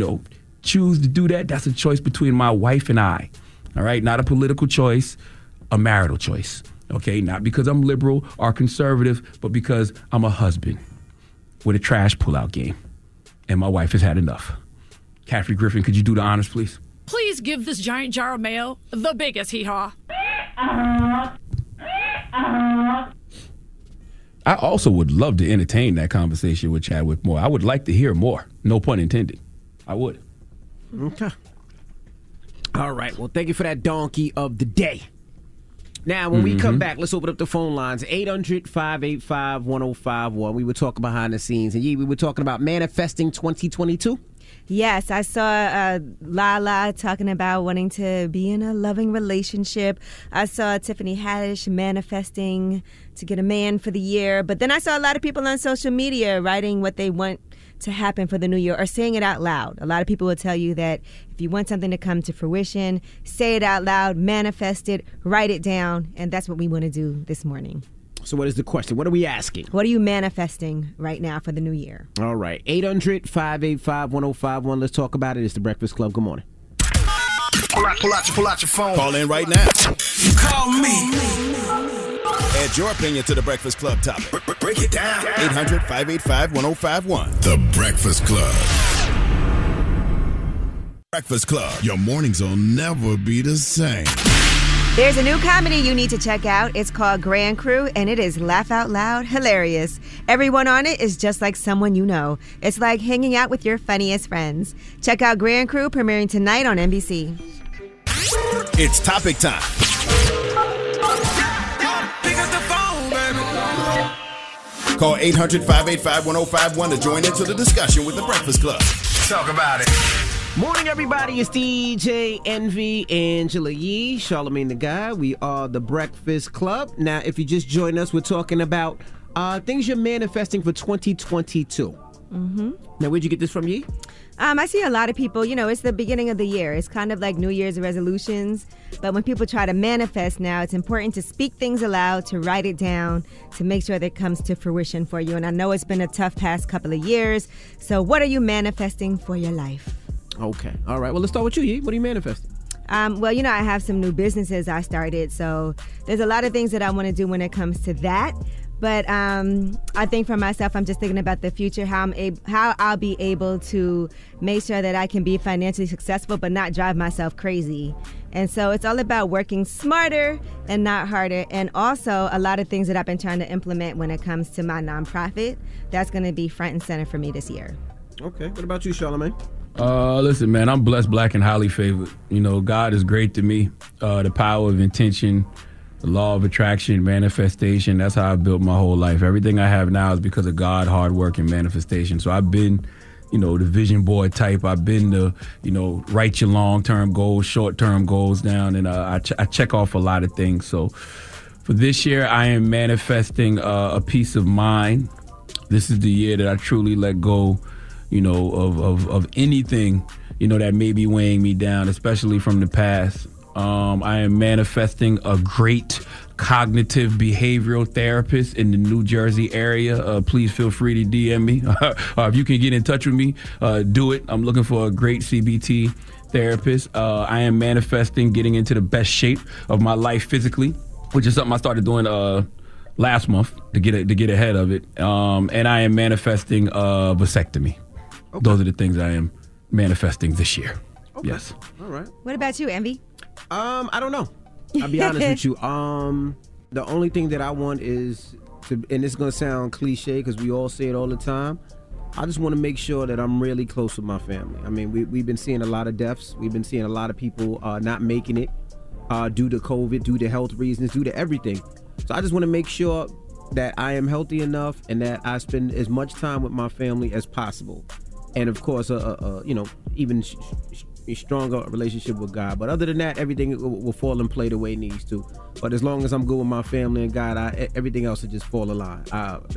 choose to do that, that's a choice between my wife and I. All right, not a political choice, a marital choice. Okay, not because I'm liberal or conservative, but because I'm a husband with a trash pullout game. And my wife has had enough. Kathy Griffin, could you do the honors, please? Please give this giant jar of mayo the biggest hee-haw. I also would love to entertain that conversation with Chadwick Moore. I would like to hear more. No pun intended. I would. Okay. All right. Well, thank you for that donkey of the day. Now, when we come back, let's open up the phone lines. 800-585-1051. We were talking behind the scenes. And we were talking about manifesting 2022. Yes, I saw Lala talking about wanting to be in a loving relationship. I saw Tiffany Haddish manifesting to get a man for the year. But then I saw a lot of people on social media writing what they want to happen for the new year or saying it out loud. A lot of people will tell you that if you want something to come to fruition, say it out loud, manifest it, write it down. And that's what we want to do this morning. So what is the question? What are we asking? What are you manifesting right now for the new year? All right. 800-585-1051. Let's talk about it. It's The Breakfast Club. Good morning. Pull out your phone. Call in right now. Call me. Add your opinion to The Breakfast Club topic. Break it down. 800-585-1051. The Breakfast Club. Breakfast Club. Your mornings will never be the same. There's a new comedy you need to check out. It's called Grand Crew, and it is laugh out loud hilarious. Everyone on it is just like someone you know. It's like hanging out with your funniest friends. Check out Grand Crew, premiering tonight on NBC. It's topic time. Call 800-585-1051 to join into the discussion with The Breakfast Club. Talk about it. Morning, everybody. It's DJ Envy, Angela Yee, Charlamagne the Guy. We are The Breakfast Club. Now, if you just joined us, we're talking about things you're manifesting for 2022. Mm-hmm. Now, where'd you get this from, Yee? I see a lot of people, it's the beginning of the year. It's kind of like New Year's resolutions. But when people try to manifest now, it's important to speak things aloud, to write it down, to make sure that it comes to fruition for you. And I know it's been a tough past couple of years. So what are you manifesting for your life? Okay. All right. Well, let's start with you, Yee. What are you manifesting? Well, I have some new businesses I started. So there's a lot of things that I want to do when it comes to that. But I think for myself, I'm just thinking about the future, how I'll be able to make sure that I can be financially successful but not drive myself crazy. And so it's all about working smarter and not harder. And also a lot of things that I've been trying to implement when it comes to my nonprofit, that's going to be front and center for me this year. Okay. What about you, Charlamagne? Listen, man, I'm blessed, black, and highly favored. You know, God is great to me. The power of intention, the law of attraction, manifestation, that's how I built my whole life. Everything I have now is because of God, hard work, and manifestation. So I've been, you know, the vision board type. I've been the, you know, write your long-term goals, short-term goals down, and I check off a lot of things. So for this year, I am manifesting a peace of mind. This is the year that I truly let go, you know, of anything, you know, that may be weighing me down, especially from the past. I am manifesting a great cognitive behavioral therapist in the New Jersey area. Please feel free to DM me. If you can get in touch with me, do it. I'm looking for a great CBT therapist. I am manifesting getting into the best shape of my life physically, which is something I started doing last month to get ahead of it. And I am manifesting a vasectomy. Okay. Those are the things I am manifesting this year. Okay. Yes. All right. What about you, Envy? I don't know. I'll be honest with you. The only thing that I want is to, and it's gonna sound cliche because we all say it all the time, I just want to make sure that I'm really close with my family. I mean, we've been seeing a lot of deaths. We've been seeing a lot of people not making it due to COVID, due to health reasons, due to everything. So I just want to make sure that I am healthy enough and that I spend as much time with my family as possible. And of course, you know, even a stronger relationship with God. But other than that, everything will fall in play the way it needs to. But as long as I'm good with my family and God, everything else will just fall in line.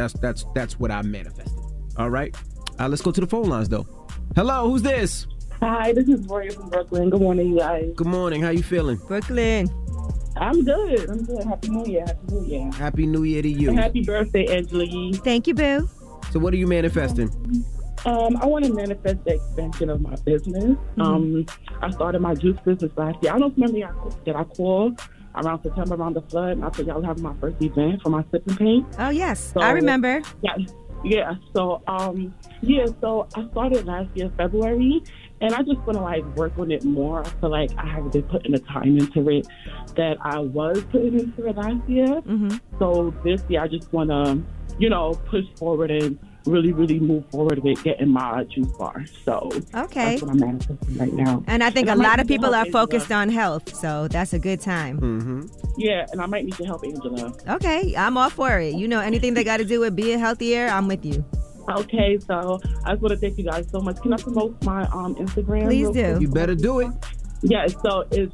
That's what I manifested. All right. Let's go to the phone lines, though. Hello, who's this? Hi, this is Roya from Brooklyn. Good morning, you guys. Good morning. How you feeling? Brooklyn. I'm good. Happy New Year. Happy New Year. Happy New Year to you. And happy birthday, Angela Yee. Thank you, boo. So what are you manifesting? I want to manifest the expansion of my business. I started my juice business last year. I don't remember that I called around September, around the flood, and I said y'all having my first event for my sip and paint. Oh, yes. So, I remember. Yeah. So, so I started last year, February, and I just want to, work on it more. I feel like I haven't been putting the time into it that I was putting into it last year. Mm-hmm. So this year, I just want to, push forward and really move forward with getting my juice bar. So that's what I'm manifesting right now. And I think a lot of people are focused on health, so that's a good time. Mm-hmm. Yeah, and I might need your help, Angela. Okay, I'm all for it. Anything that got to do with being healthier, I'm with you. Okay, so I just want to thank you guys so much. Can I promote my Instagram? Please do. You better do it. Yeah, so it's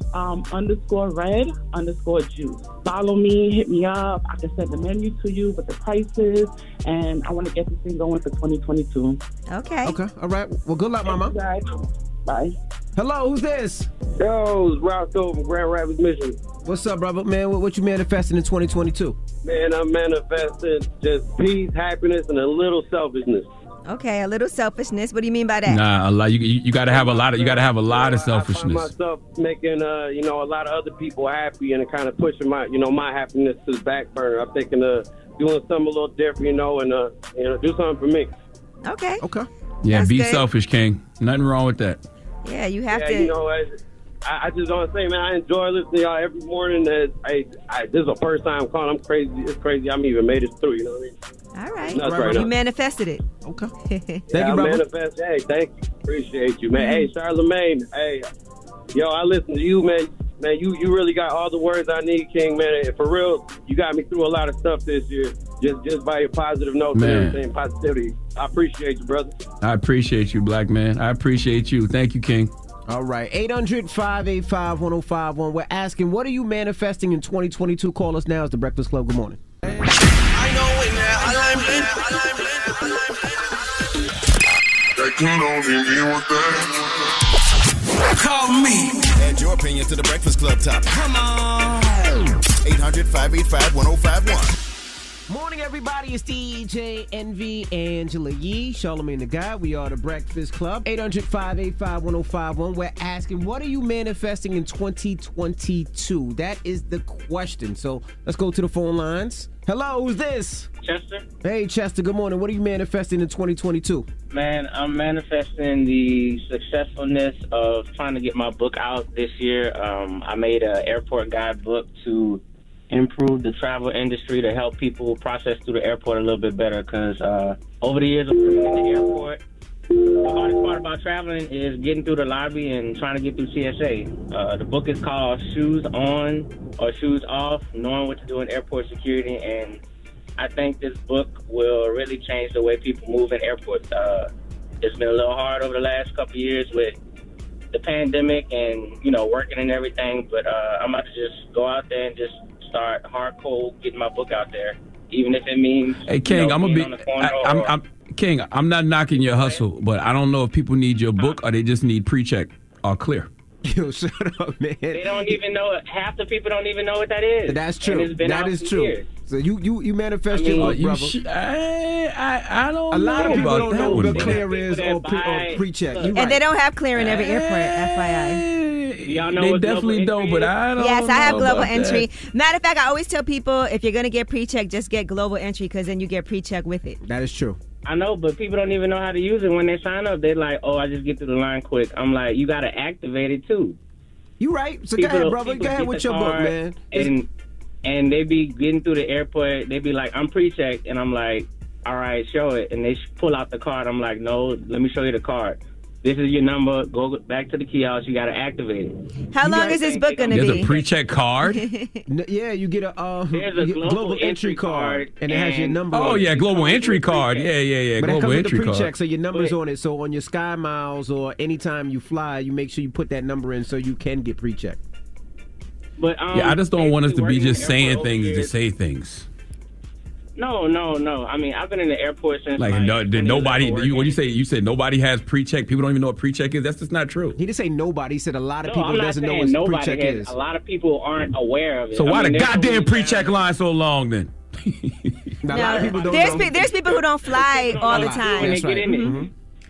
_red_juice. Follow me, hit me up. I can send the menu to you with the prices, and I want to get this thing going for 2022. Okay. Okay, all right. Well, good luck, Mama. Bye. Hello, who's this? Yo, it's Ralph from Grand Rapids, Michigan. What's up, brother? Man, what you manifesting in 2022? Man, I'm manifesting just peace, happiness, and a little selfishness. Okay, a little selfishness. What do you mean by that? Nah, a lot. You got to have a lot of. You got to have a lot of selfishness. I find myself making a lot of other people happy and kind of pushing my my happiness to the back burner. I'm thinking of doing something a little different, and do something for me. Okay. Yeah, That's be good. selfish, King. Nothing wrong with that. Yeah, you have to. I just want to say, man, I enjoy listening to y'all every morning. This is the first time I'm calling. I'm crazy. It's crazy. I'm even made it through. You know what I mean? All right. Right You now. manifested it. Okay. Thank you, brother. Hey, thank you. Appreciate you, man. Hey, Charlamagne. Hey, I listen to you, man. Man, you really got all the words I need, King, man. And for real, you got me through a lot of stuff this year. Just by your positive notes and everything, positivity. I appreciate you, brother. I appreciate you, black man. I appreciate you. Thank you, King. All right, 800-585-1051. We're asking, what are you manifesting in 2022? Call us now. It's The Breakfast Club. Good morning. Call me. Add your opinion to The Breakfast Club topic. Come on. 800-585-1051. Morning, everybody. It's DJ Envy, Angela Yee, Charlamagne the Guy. We are the Breakfast Club. 800-585-1051. We're asking, what are you manifesting in 2022? That is the question. So let's go to the phone lines. Hello, who's this? Chester. Hey, Chester. Good morning. What are you manifesting in 2022? Man, I'm manifesting the successfulness of trying to get my book out this year. I made an airport guide book to improve the travel industry, to help people process through the airport a little bit better, because over the years of working in the airport, the hardest part about traveling is getting through the lobby and trying to get through TSA. The book is called Shoes On or Shoes Off, Knowing What to Do in Airport Security, and I think this book will really change the way people move in airports. It's been a little hard over the last couple of years with the pandemic and, working and everything, but I'm about to just go out there and just start hardcore getting my book out there, even if it means. Hey, King, King, I'm not knocking your hustle, but I don't know if people need your book or they just need pre-check or clear. Yo, shut up, man. They don't even know it. Half the people don't even know what that is. That's true. And it's been That out is for true. years. So you manifest your book, brother. I don't A lot know of people about don't that know one, what bro. clear is or pre-check. You And right. they don't have clear in every airport, FYI. Y'all know They what definitely global don't, but I don't Yes, I have know global about entry. that. Matter of fact, I always tell people, if you're going to get pre-check, just get global entry, because then you get pre-check with it. That is true. I know, but people don't even know how to use it. When they sign up, they're like, "Oh, I just get through the line quick." I'm like, "You got to activate it too." You right. So go ahead, brother. Go ahead with your book, man. And they be getting through the airport. They be like, "I'm pre-checked," and I'm like, "All right, show it." And they pull out the card. I'm like, "No, let me show you the card. This is your number. Go back to the kiosk. You got to activate it." How long is this book going to be? There's a pre-check card? Yeah, you get a There's a global entry card, and it has your number. Oh, on it. yeah, global entry card. Yeah. But that Global comes with entry the pre-check, card. so your number's on it. So on your Sky Miles or anytime you fly, you make sure you put that number in so you can get pre-check. But Yeah, I just don't want us to be working in just the saying airport things over to years- say things. No. I mean, I've been in the airport since Like, did nobody, what working. you say? You said nobody has pre-check. People don't even know what pre-check is. That's just not true. He didn't say nobody. He said a lot of No, people I'm not doesn't know saying what nobody pre-check has. is. A lot of people aren't aware of it. So I why mean, the there's so goddamn many pre-check line so long then? Now, a lot of people don't there's, know. there's people who don't fly all the when time. they That's get right. in it. Mhm.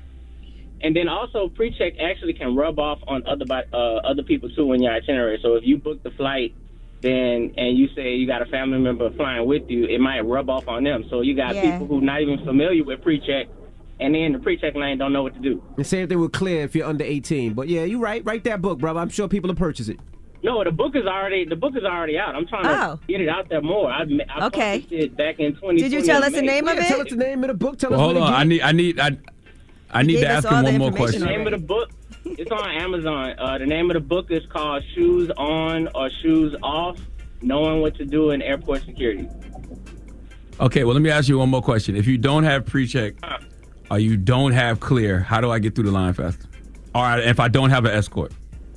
And then also, pre-check actually can rub off on other people too in your itinerary. So if you book the flight, and you say you got a family member flying with you, it might rub off on them. So you got people who not even familiar with pre-check, and then the pre-check lane don't know what to do. The same thing with clear if you're under 18. But yeah, you right. Write that book, brother. I'm sure people will purchase it. No, the book is already out. I'm trying to get it out there more. I published it back in 2020. Did you tell us the name of it? Tell us the name of the book. Tell us Hold when on, to get it. I need to ask him one more question. The name of the book, it's on Amazon. The name of the book is called Shoes On or Shoes Off, Knowing What to Do in Airport Security. Okay, well, let me ask you one more question. If you don't have pre-check or you don't have clear, how do I get through the line faster? Or if I don't have an escort?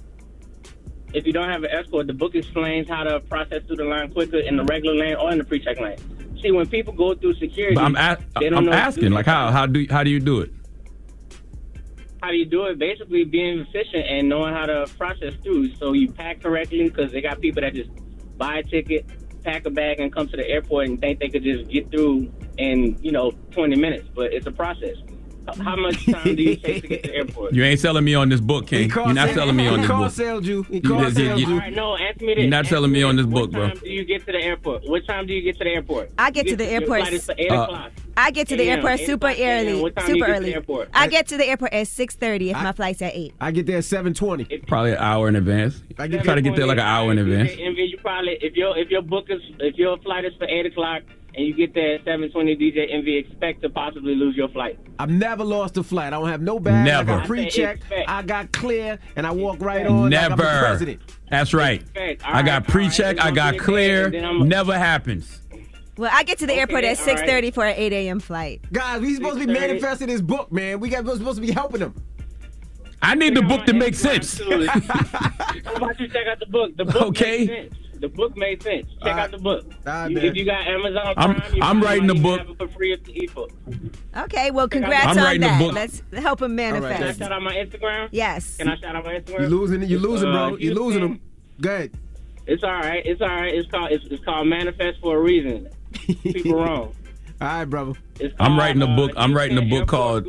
If you don't have an escort, the book explains how to process through the line quicker in the regular lane or in the pre-check lane. See, when people go through security, But they don't I'm know what to asking, do. like, how do you do it? How do you do it? Basically, being efficient and knowing how to process through. So you pack correctly, because they got people that just buy a ticket, pack a bag, and come to the airport and think they could just get through in 20 minutes. But it's a process. How much time do you take to get to the airport? You ain't selling me on this book, King. You're not selling me on this book. He cross-sold you. All right, no, answer me this. You're not selling me on this book, bro. What time do you get to the airport? What time do you get to the airport? I get to the Your airport. flight is for 8 o'clock. I get to the AM, airport 8 super o'clock AM. early. What time do you Super get to early. the airport? I get to the airport at 6:30 if my flight's at 8. I get there at 7:20. Probably an hour in advance. I try to get there like an hour in advance. You probably, if your flight is for 8 o'clock and you get there at 7:20, DJ Envy, expect to possibly lose your flight. I've never lost a flight. I don't have no bag. Never. I got pre-check. I got clear, and I walk right on. Like I'm the Never. president. That's right. I got pre-check. I got clear. Never happens. Well, I get to the airport at 6:30 for an 8 a.m. flight. Guys, we supposed to be manifesting this book, man. We're supposed to be helping them. I need the book to make sense. How about you check out the book? The book made sense. The book made sense. Check out the book. If you got Amazon Prime, I'm writing the book. Have it for free ebook. Okay, well, congrats I'm on writing the that. book. Let's help him manifest. Can I shout out my Instagram? Yes. Can I shout out my Instagram? You're losing, bro. You're losing them. Go ahead. It's all right. It's called Manifest for a reason. People wrong. All right, brother. I'm writing a book. I'm writing a book called.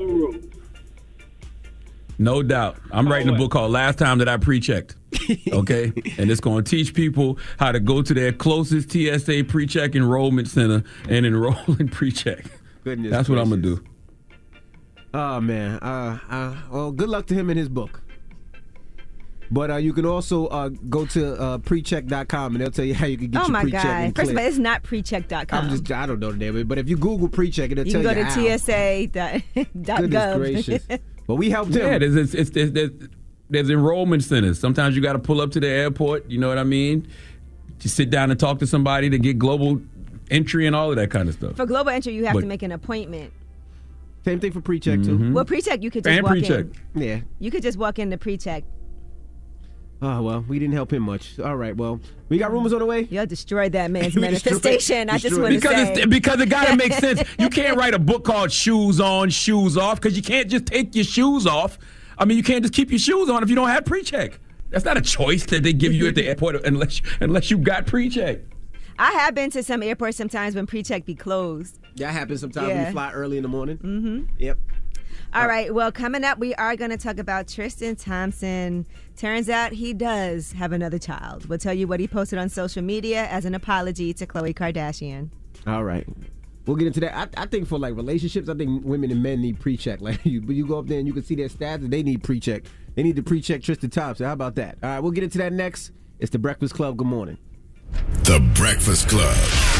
No doubt. I'm writing a book called Last Time That I Pre-Checked. Okay? And it's going to teach people how to go to their closest TSA pre-check enrollment center and enroll in pre-check. Goodness That's what I'm going to do. Oh, man. Well, good luck to him in his book. But you can also go to precheck.com and they'll tell you how you can get your pre-check. Oh, my God. First of all, it's not precheck.com. I don't know the name of it. But if you Google pre-check, it'll tell you how. You can go to tsa.gov. Goodness gracious. But we helped him. Yeah, there's enrollment centers. Sometimes you got to pull up to the airport. You know what I mean? Just sit down and talk to somebody to get global entry and all of that kind of stuff. For global entry, you have to make an appointment. Same thing for pre-check, too. Well, pre-check, you could just walk in. Yeah. You could just walk in to pre-check. Oh, well, we didn't help him much. All right, well, we got rumors on the way. Y'all destroyed that man's manifestation. I just want to say. Because it got to make sense. You can't write a book called Shoes On, Shoes Off, because you can't just take your shoes off. I mean, you can't just keep your shoes on if you don't have pre-check. That's not a choice that they give you at the airport unless you got pre-check. I have been to some airports sometimes when pre-check be closed. That happens sometimes when you fly early in the morning. Mm-hmm. Yep. All right, well, coming up, we are going to talk about Tristan Thompson. Turns out he does have another child. We'll tell you what he posted on social media as an apology to Khloe Kardashian. All right. We'll get into that. I think for, like, relationships, I think women and men need pre-check. Like, you go up there and you can see their stats, and they need pre-check. They need to pre-check Tristan Thompson. How about that? All right, we'll get into that next. It's The Breakfast Club. Good morning. The Breakfast Club.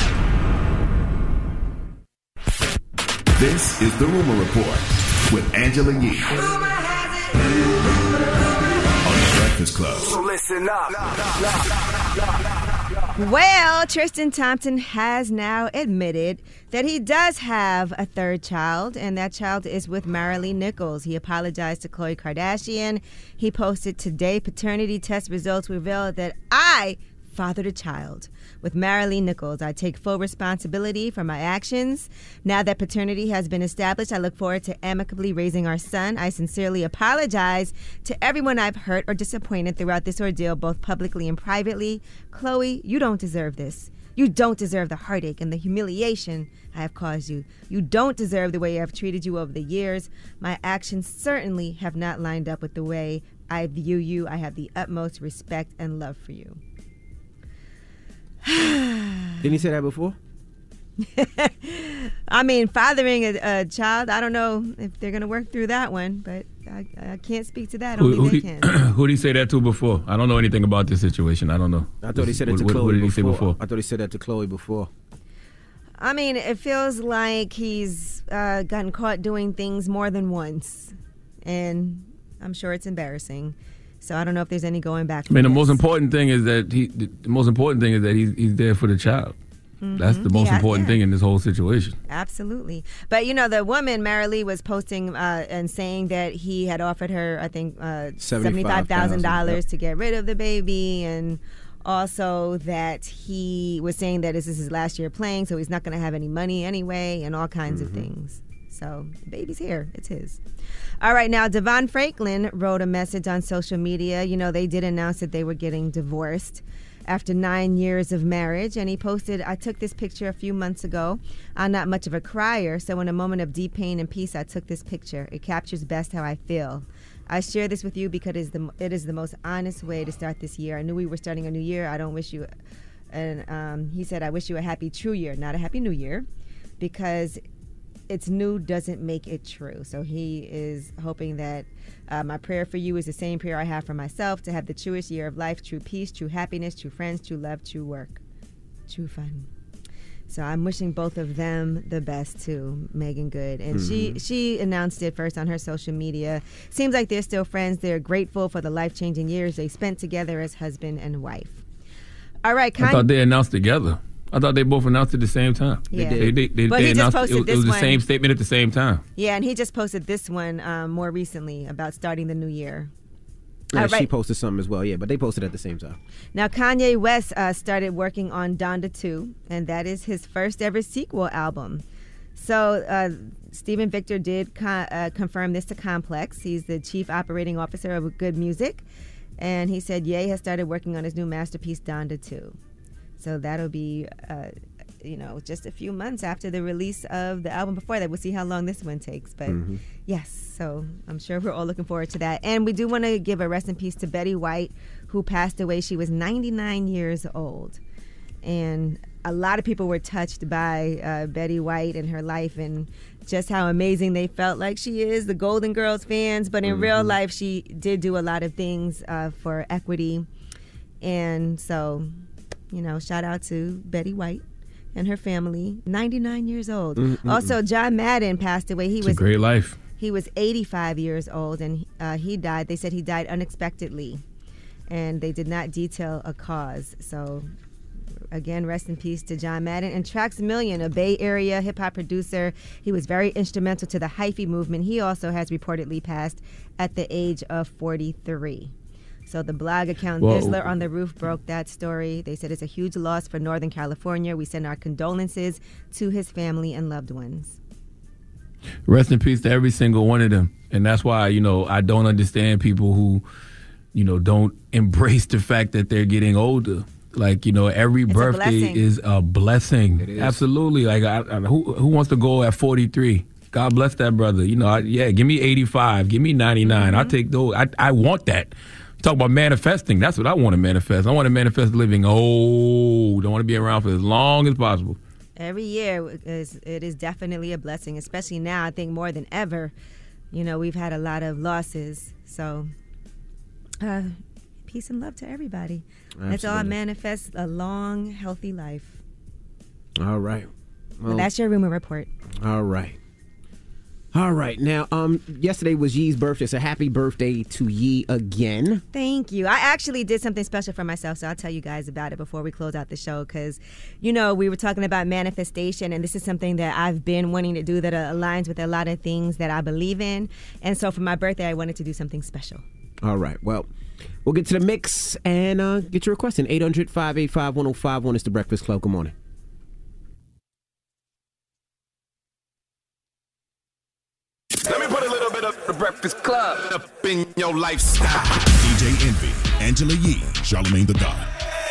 This is The Rumor Report with Angela Yee on The Breakfast Club. So listen up. Well, Tristan Thompson has now admitted that he does have a third child, and that child is with Maralee Nichols. He apologized to Khloe Kardashian. He posted today, paternity test results revealed that I fathered a child with Maralee Nichols. I take full responsibility for my actions. Now that paternity has been established, I look forward to amicably raising our son. I sincerely apologize to everyone I've hurt or disappointed throughout this ordeal, both publicly and privately. Khloe, you don't deserve this. You don't deserve the heartache and the humiliation I have caused you. You don't deserve the way I have treated you over the years. My actions certainly have not lined up with the way I view you. I have the utmost respect and love for you. Didn't he say that before? I mean, fathering a child, I don't know if they're going to work through that one, but I can't speak to that. Only they can. Who did he say that to before? I don't know anything about this situation. I don't know. I thought he said it to Khloe. What did he say before? I thought he said that to Khloe before. I mean, it feels like he's gotten caught doing things more than once, and I'm sure it's embarrassing. So I don't know if there's any going back. I mean, the most important thing is that he's there for the child. Mm-hmm. That's the most important thing in this whole situation. Absolutely. But, you know, the woman, Maralee, was posting and saying that he had offered her, I think, $75,000 to get rid of the baby, and also that he was saying that this is his last year playing, so he's not going to have any money anyway, and all kinds of things. So the baby's here. It's his. All right, now, Devon Franklin wrote a message on social media. You know, they did announce that they were getting divorced after 9 years of marriage. And he posted, I took this picture a few months ago. I'm not much of a crier, so in a moment of deep pain and peace, I took this picture. It captures best how I feel. I share this with you because it is the most honest way to start this year. I knew we were starting a new year. I don't wish you, and he said, I wish you a happy true year, not a happy new year, because it's new doesn't make it true. So he is hoping that my prayer for you is the same prayer I have for myself, to have the truest year of life, true peace, true happiness, true friends, true love, true work, true fun. So I'm wishing both of them the best too, Megan Good. And she announced it first on her social media. Seems like they're still friends. They're grateful for the life-changing years they spent together as husband and wife. All right, I thought they announced together. I thought they both announced at the same time. Yeah. They just posted it was the same statement at the same time. Yeah, and he just posted this one more recently about starting the new year. Yeah, she posted something as well, yeah, but they posted at the same time. Now, Kanye West started working on Donda 2, and that is his first ever sequel album. So Stephen Victor did confirm this to Complex. He's the chief operating officer of Good Music, and he said Ye has started working on his new masterpiece, Donda 2. So that'll be just a few months after the release of the album before that. We'll see how long this one takes. But yes, so I'm sure we're all looking forward to that. And we do want to give a rest in peace to Betty White, who passed away. She was 99 years old. And a lot of people were touched by Betty White and her life and just how amazing they felt like she is, the Golden Girls fans. But in real life, she did do a lot of things for equity. And so, shout out to Betty White and her family, 99 years old. Also, John Madden passed away. It's a great life. He was 85 years old, and he died. They said he died unexpectedly, and they did not detail a cause. So, again, rest in peace to John Madden. And Trax Million, a Bay Area hip-hop producer. He was very instrumental to the hyphy movement. He also has reportedly passed at the age of 43. So the blog account Bizzler on the Roof broke that story. They said it's a huge loss for Northern California. We send our condolences to his family and loved ones. Rest in peace to every single one of them. And that's why, I don't understand people who, don't embrace the fact that they're getting older. Like, every birthday is a blessing. It is. Absolutely. Like, who wants to go at 43? God bless that brother. Give me 85. Give me 99. I'll take those. I want that. Talk about manifesting. That's what I want to manifest. I want to manifest living old. I want to be around for as long as possible. Every year it is definitely a blessing, especially now. I think more than ever, we've had a lot of losses. So, peace and love to everybody. Absolutely. Let's all manifest a long, healthy life. All right. Well, that's your rumor report. All right. All right. Now, yesterday was Yee's birthday, so happy birthday to Yee again. Thank you. I actually did something special for myself, so I'll tell you guys about it before we close out the show, because, we were talking about manifestation, and this is something that I've been wanting to do that aligns with a lot of things that I believe in. And so for my birthday, I wanted to do something special. All right. Well, we'll get to the mix and get your request in. 800-585-1051 is the Breakfast Club. Good morning. Let me put a little bit of the Breakfast Club up in your lifestyle. DJ Envy, Angela Yee, Charlamagne the God.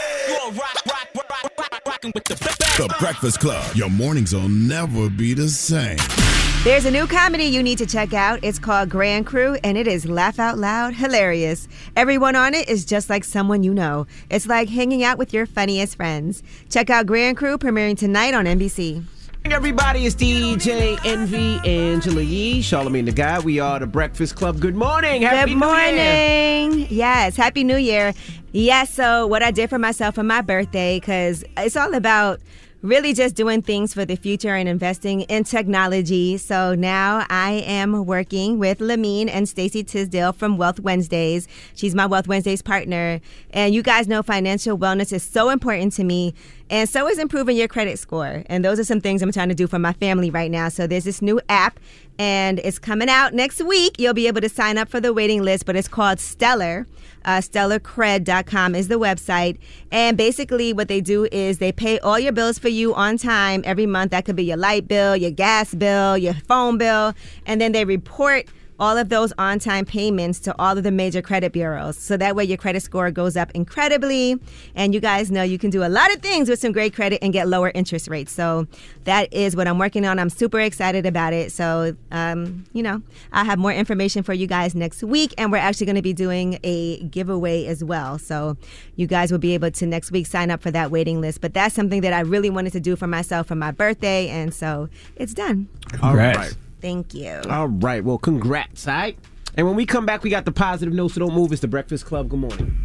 The Breakfast Club. Your mornings will never be the same. There's a new comedy you need to check out. It's called Grand Crew, and it is laugh out loud hilarious. Everyone on it is just like someone you know. It's like hanging out with your funniest friends. Check out Grand Crew, premiering tonight on NBC. Everybody, it's DJ Envy, Angela Yee, Charlamagne the God. We are the Breakfast Club. Good morning. Happy Good New morning. Year. Yes, Happy New Year. Yes, so what I did for myself for my birthday, because it's all about really just doing things for the future and investing in technology. So now I am working with Lamine and Stacey Tisdale from Wealth Wednesdays. She's my Wealth Wednesdays partner. And you guys know financial wellness is so important to me. And so is improving your credit score. And those are some things I'm trying to do for my family right now. So there's this new app, and it's coming out next week. You'll be able to sign up for the waiting list, but it's called Stellar. StellarCred.com is the website. And basically what they do is they pay all your bills for you on time every month. That could be your light bill, your gas bill, your phone bill. And then they report all of those on-time payments to all of the major credit bureaus. So that way your credit score goes up incredibly. And you guys know you can do a lot of things with some great credit and get lower interest rates. So that is what I'm working on. I'm super excited about it. So, I'll have more information for you guys next week. And we're actually going to be doing a giveaway as well. So you guys will be able to next week sign up for that waiting list. But that's something that I really wanted to do for myself for my birthday. And so it's done. All right. Thank you. All right. Well, congrats, all right? And when we come back, we got the positive notes, so don't move. It's the Breakfast Club. Good morning.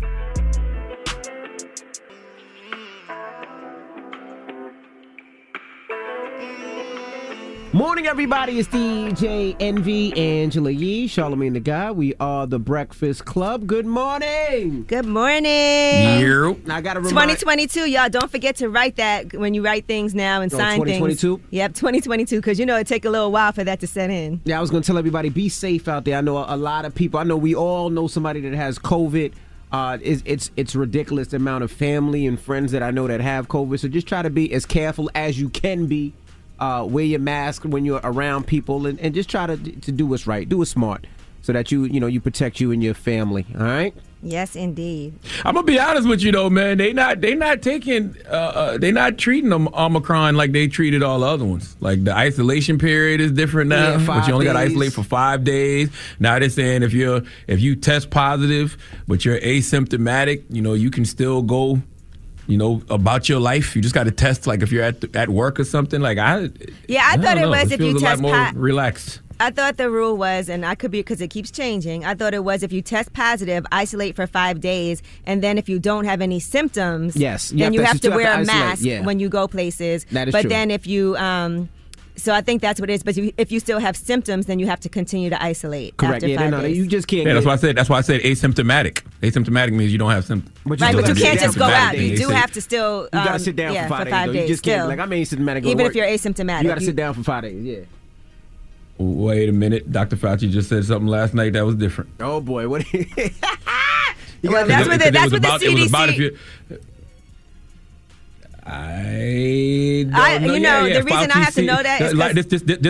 Morning, everybody. It's DJ Envy, Angela Yee, Charlamagne the God. We are the Breakfast Club. Good morning. Good morning. I got to remind 2022, y'all. Don't forget to write that when you write things now and sign 2022? things. Yep, 2022, because it take a little while for that to set in. Yeah, I was going to tell everybody, be safe out there. I know a lot of people. I know we all know somebody that has COVID. It's ridiculous the amount of family and friends that I know that have COVID. So just try to be as careful as you can be. Wear your mask when you're around people, and just try to do what's right. Do what's smart so that you protect you and your family. All right? Yes, indeed. I'm gonna be honest with you though, man. They not taking they not treating them Omicron like they treated all the other ones. Like the isolation period is different now, but you only got to isolate for 5 days. Now they're saying if you test positive but you're asymptomatic, you can still go, about your life. You just got to test, like if you're at work or something. Like I thought it was if you test more relaxed. I thought the rule was, and I could be because it keeps changing, I thought it was if you test positive, isolate for 5 days, and then if you don't have any symptoms, then you have to wear a mask when you go places. That is but true. then if you, so I think that's what it is. But if you still have symptoms, then you have to continue to isolate. Correct. After 5 days. You just can't. Yeah, that's why I said asymptomatic. Asymptomatic means you don't have symptoms. But you can't just go out. You do have to still. You got to sit down for 5 days. You just can't. Like I'm asymptomatic. Even if you're asymptomatic, you got to sit down for 5 days. Yeah. Wait a minute. Dr. Fauci just said something last night that was different. Oh, boy. What? Well, that's what the CDC... It was about if you... I don't know. The reason I have to know that is like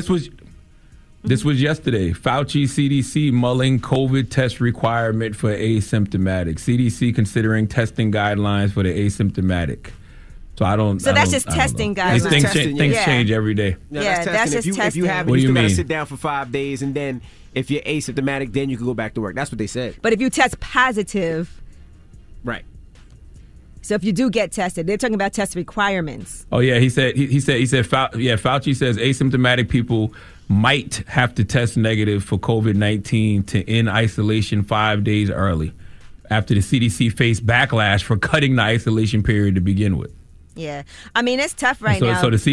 this was yesterday. Fauci CDC mulling COVID test requirement for asymptomatic. CDC considering testing guidelines for the asymptomatic. So that's just testing guidelines. Things change every day. Yeah, that's just testing. If you have it, you still got to sit down for 5 days, and then if you're asymptomatic, then you can go back to work. That's what they said. But if you test positive, right. So if you do get tested, they're talking about test requirements. Oh yeah, he said Fauci says asymptomatic people might have to test negative for COVID-19 to end isolation 5 days early, after the CDC faced backlash for cutting the isolation period to begin with. Yeah, I mean it's tough right now. So the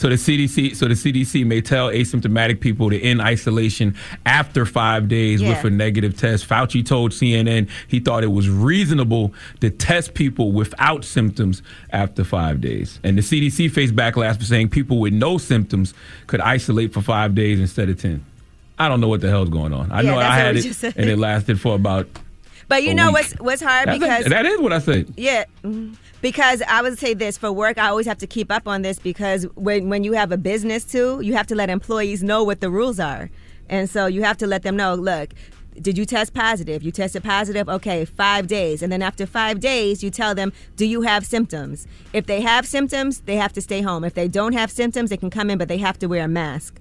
CDC may tell asymptomatic people to end isolation after 5 days with a negative test. Fauci told CNN he thought it was reasonable to test people without symptoms after 5 days. And the CDC faced backlash for saying people with no symptoms could isolate for 5 days instead of 10. I don't know what the hell's going on. I know I had it and it lasted for about. But you know what's hard because that is what I said. Yeah. Because I would say this, for work, I always have to keep up on this because when you have a business too, you have to let employees know what the rules are. And so you have to let them know, look, did you test positive? You tested positive? Okay, 5 days. And then after 5 days, you tell them, do you have symptoms? If they have symptoms, they have to stay home. If they don't have symptoms, they can come in, but they have to wear a mask.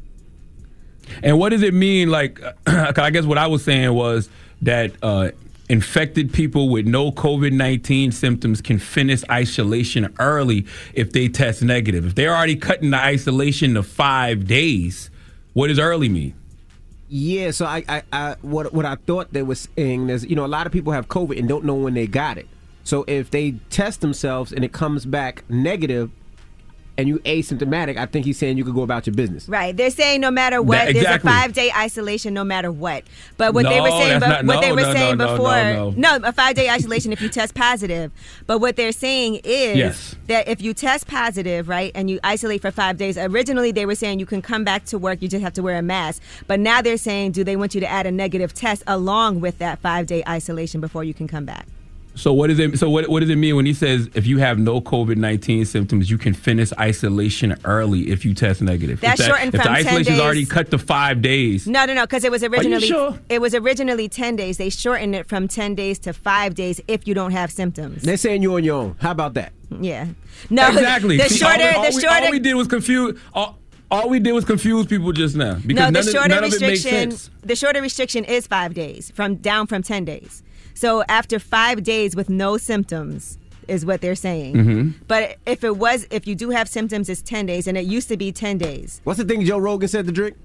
And what does it mean? Like, I guess what I was saying was that infected people with no COVID-19 symptoms can finish isolation early if they test negative. If they're already cutting the isolation to 5 days, what does early mean? Yeah, so what I thought they were saying is, a lot of people have COVID and don't know when they got it. So if they test themselves and it comes back negative, and you asymptomatic, I think he's saying you could go about your business. Right. They're saying no matter what, there's a 5-day isolation no matter what. But what they were saying, before, a 5-day isolation if you test positive. But what they're saying is that if you test positive, right, and you isolate for 5 days, originally they were saying you can come back to work, you just have to wear a mask. But now they're saying, do they want you to add a negative test along with that 5-day isolation before you can come back? So what does it mean when he says if you have no COVID-19 symptoms, you can finish isolation early if you test negative? That's shortened from 10 days. If the isolation is already cut to 5 days. No, because it was originally. Are you sure? It was originally 10 days. They shortened it from 10 days to 5 days if you don't have symptoms. They're saying you're on your own. How about that? Yeah. No. Exactly. The shorter. All we did was confuse. All we did was confuse people just now because none of it makes sense. The shorter restriction is 5 days, down from 10 days. So after 5 days with no symptoms is what they're saying. Mm-hmm. But if you do have symptoms, it's 10 days, and it used to be 10 days. What's the thing Joe Rogan said to drink?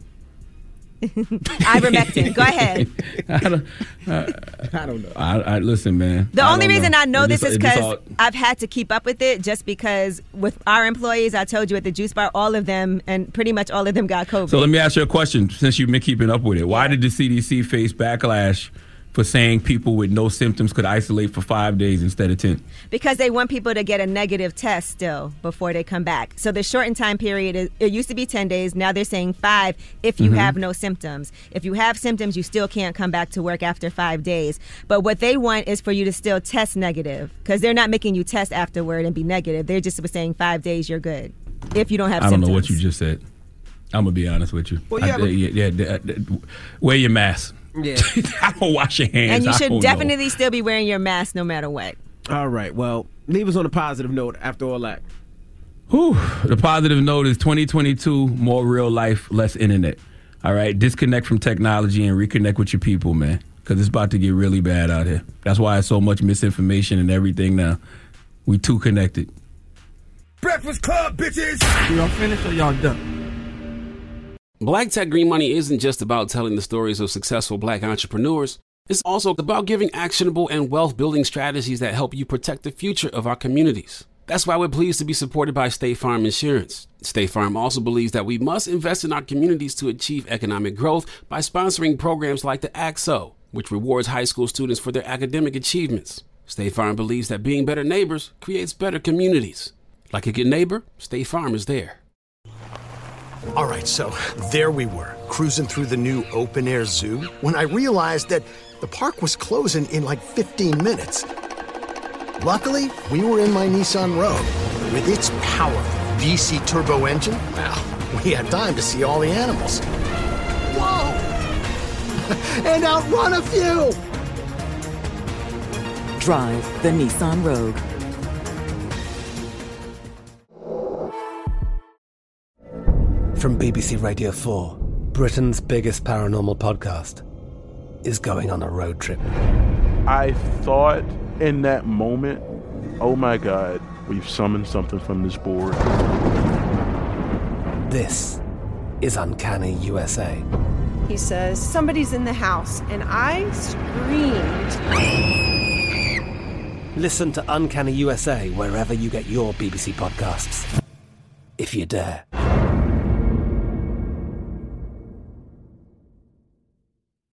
Ivermectin. Go ahead. I don't know. I listen, man. The only reason I know this is because I've had to keep up with it, just because with our employees, I told you at the juice bar, all of them, and pretty much all of them got COVID. So let me ask you a question, since you've been keeping up with it. Why did the CDC face backlash for saying people with no symptoms could isolate for 5 days instead of 10? Because they want people to get a negative test still before they come back. So the shortened time period, it used to be 10 days. Now they're saying 5 if you have no symptoms. If you have symptoms, you still can't come back to work after 5 days. But what they want is for you to still test negative, because they're not making you test afterward and be negative. They're just saying 5 days you're good if you don't have symptoms. I don't know what you just said. I'm going to be honest with you. Well, wear your mask. Yeah. I don't wash your hands. And you I should don't definitely still be wearing your mask no matter what. All right. Well, leave us on a positive note after all that. Whew. The positive note is 2022, more real life, less internet. All right? Disconnect from technology and reconnect with your people, man, because it's about to get really bad out here. That's why it's so much misinformation and everything now. We too connected. Breakfast Club, bitches! Y'all finished or y'all done? Black Tech Green Money isn't just about telling the stories of successful black entrepreneurs. It's also about giving actionable and wealth-building strategies that help you protect the future of our communities. That's why we're pleased to be supported by State Farm Insurance. State Farm also believes that we must invest in our communities to achieve economic growth by sponsoring programs like the ACT-SO, which rewards high school students for their academic achievements. State Farm believes that being better neighbors creates better communities. Like a good neighbor, State Farm is there. All right, so there we were, cruising through the new open-air zoo, when I realized that the park was closing in like 15 minutes. Luckily, we were in my Nissan Rogue. With its powerful VC turbo engine, well, we had time to see all the animals. Whoa! And outrun a few! Drive the Nissan Rogue. From BBC Radio 4, Britain's biggest paranormal podcast is going on a road trip. I thought in that moment, oh my God, we've summoned something from this board. This is Uncanny USA. He says, somebody's in the house, and I screamed. Listen to Uncanny USA wherever you get your BBC podcasts, if you dare.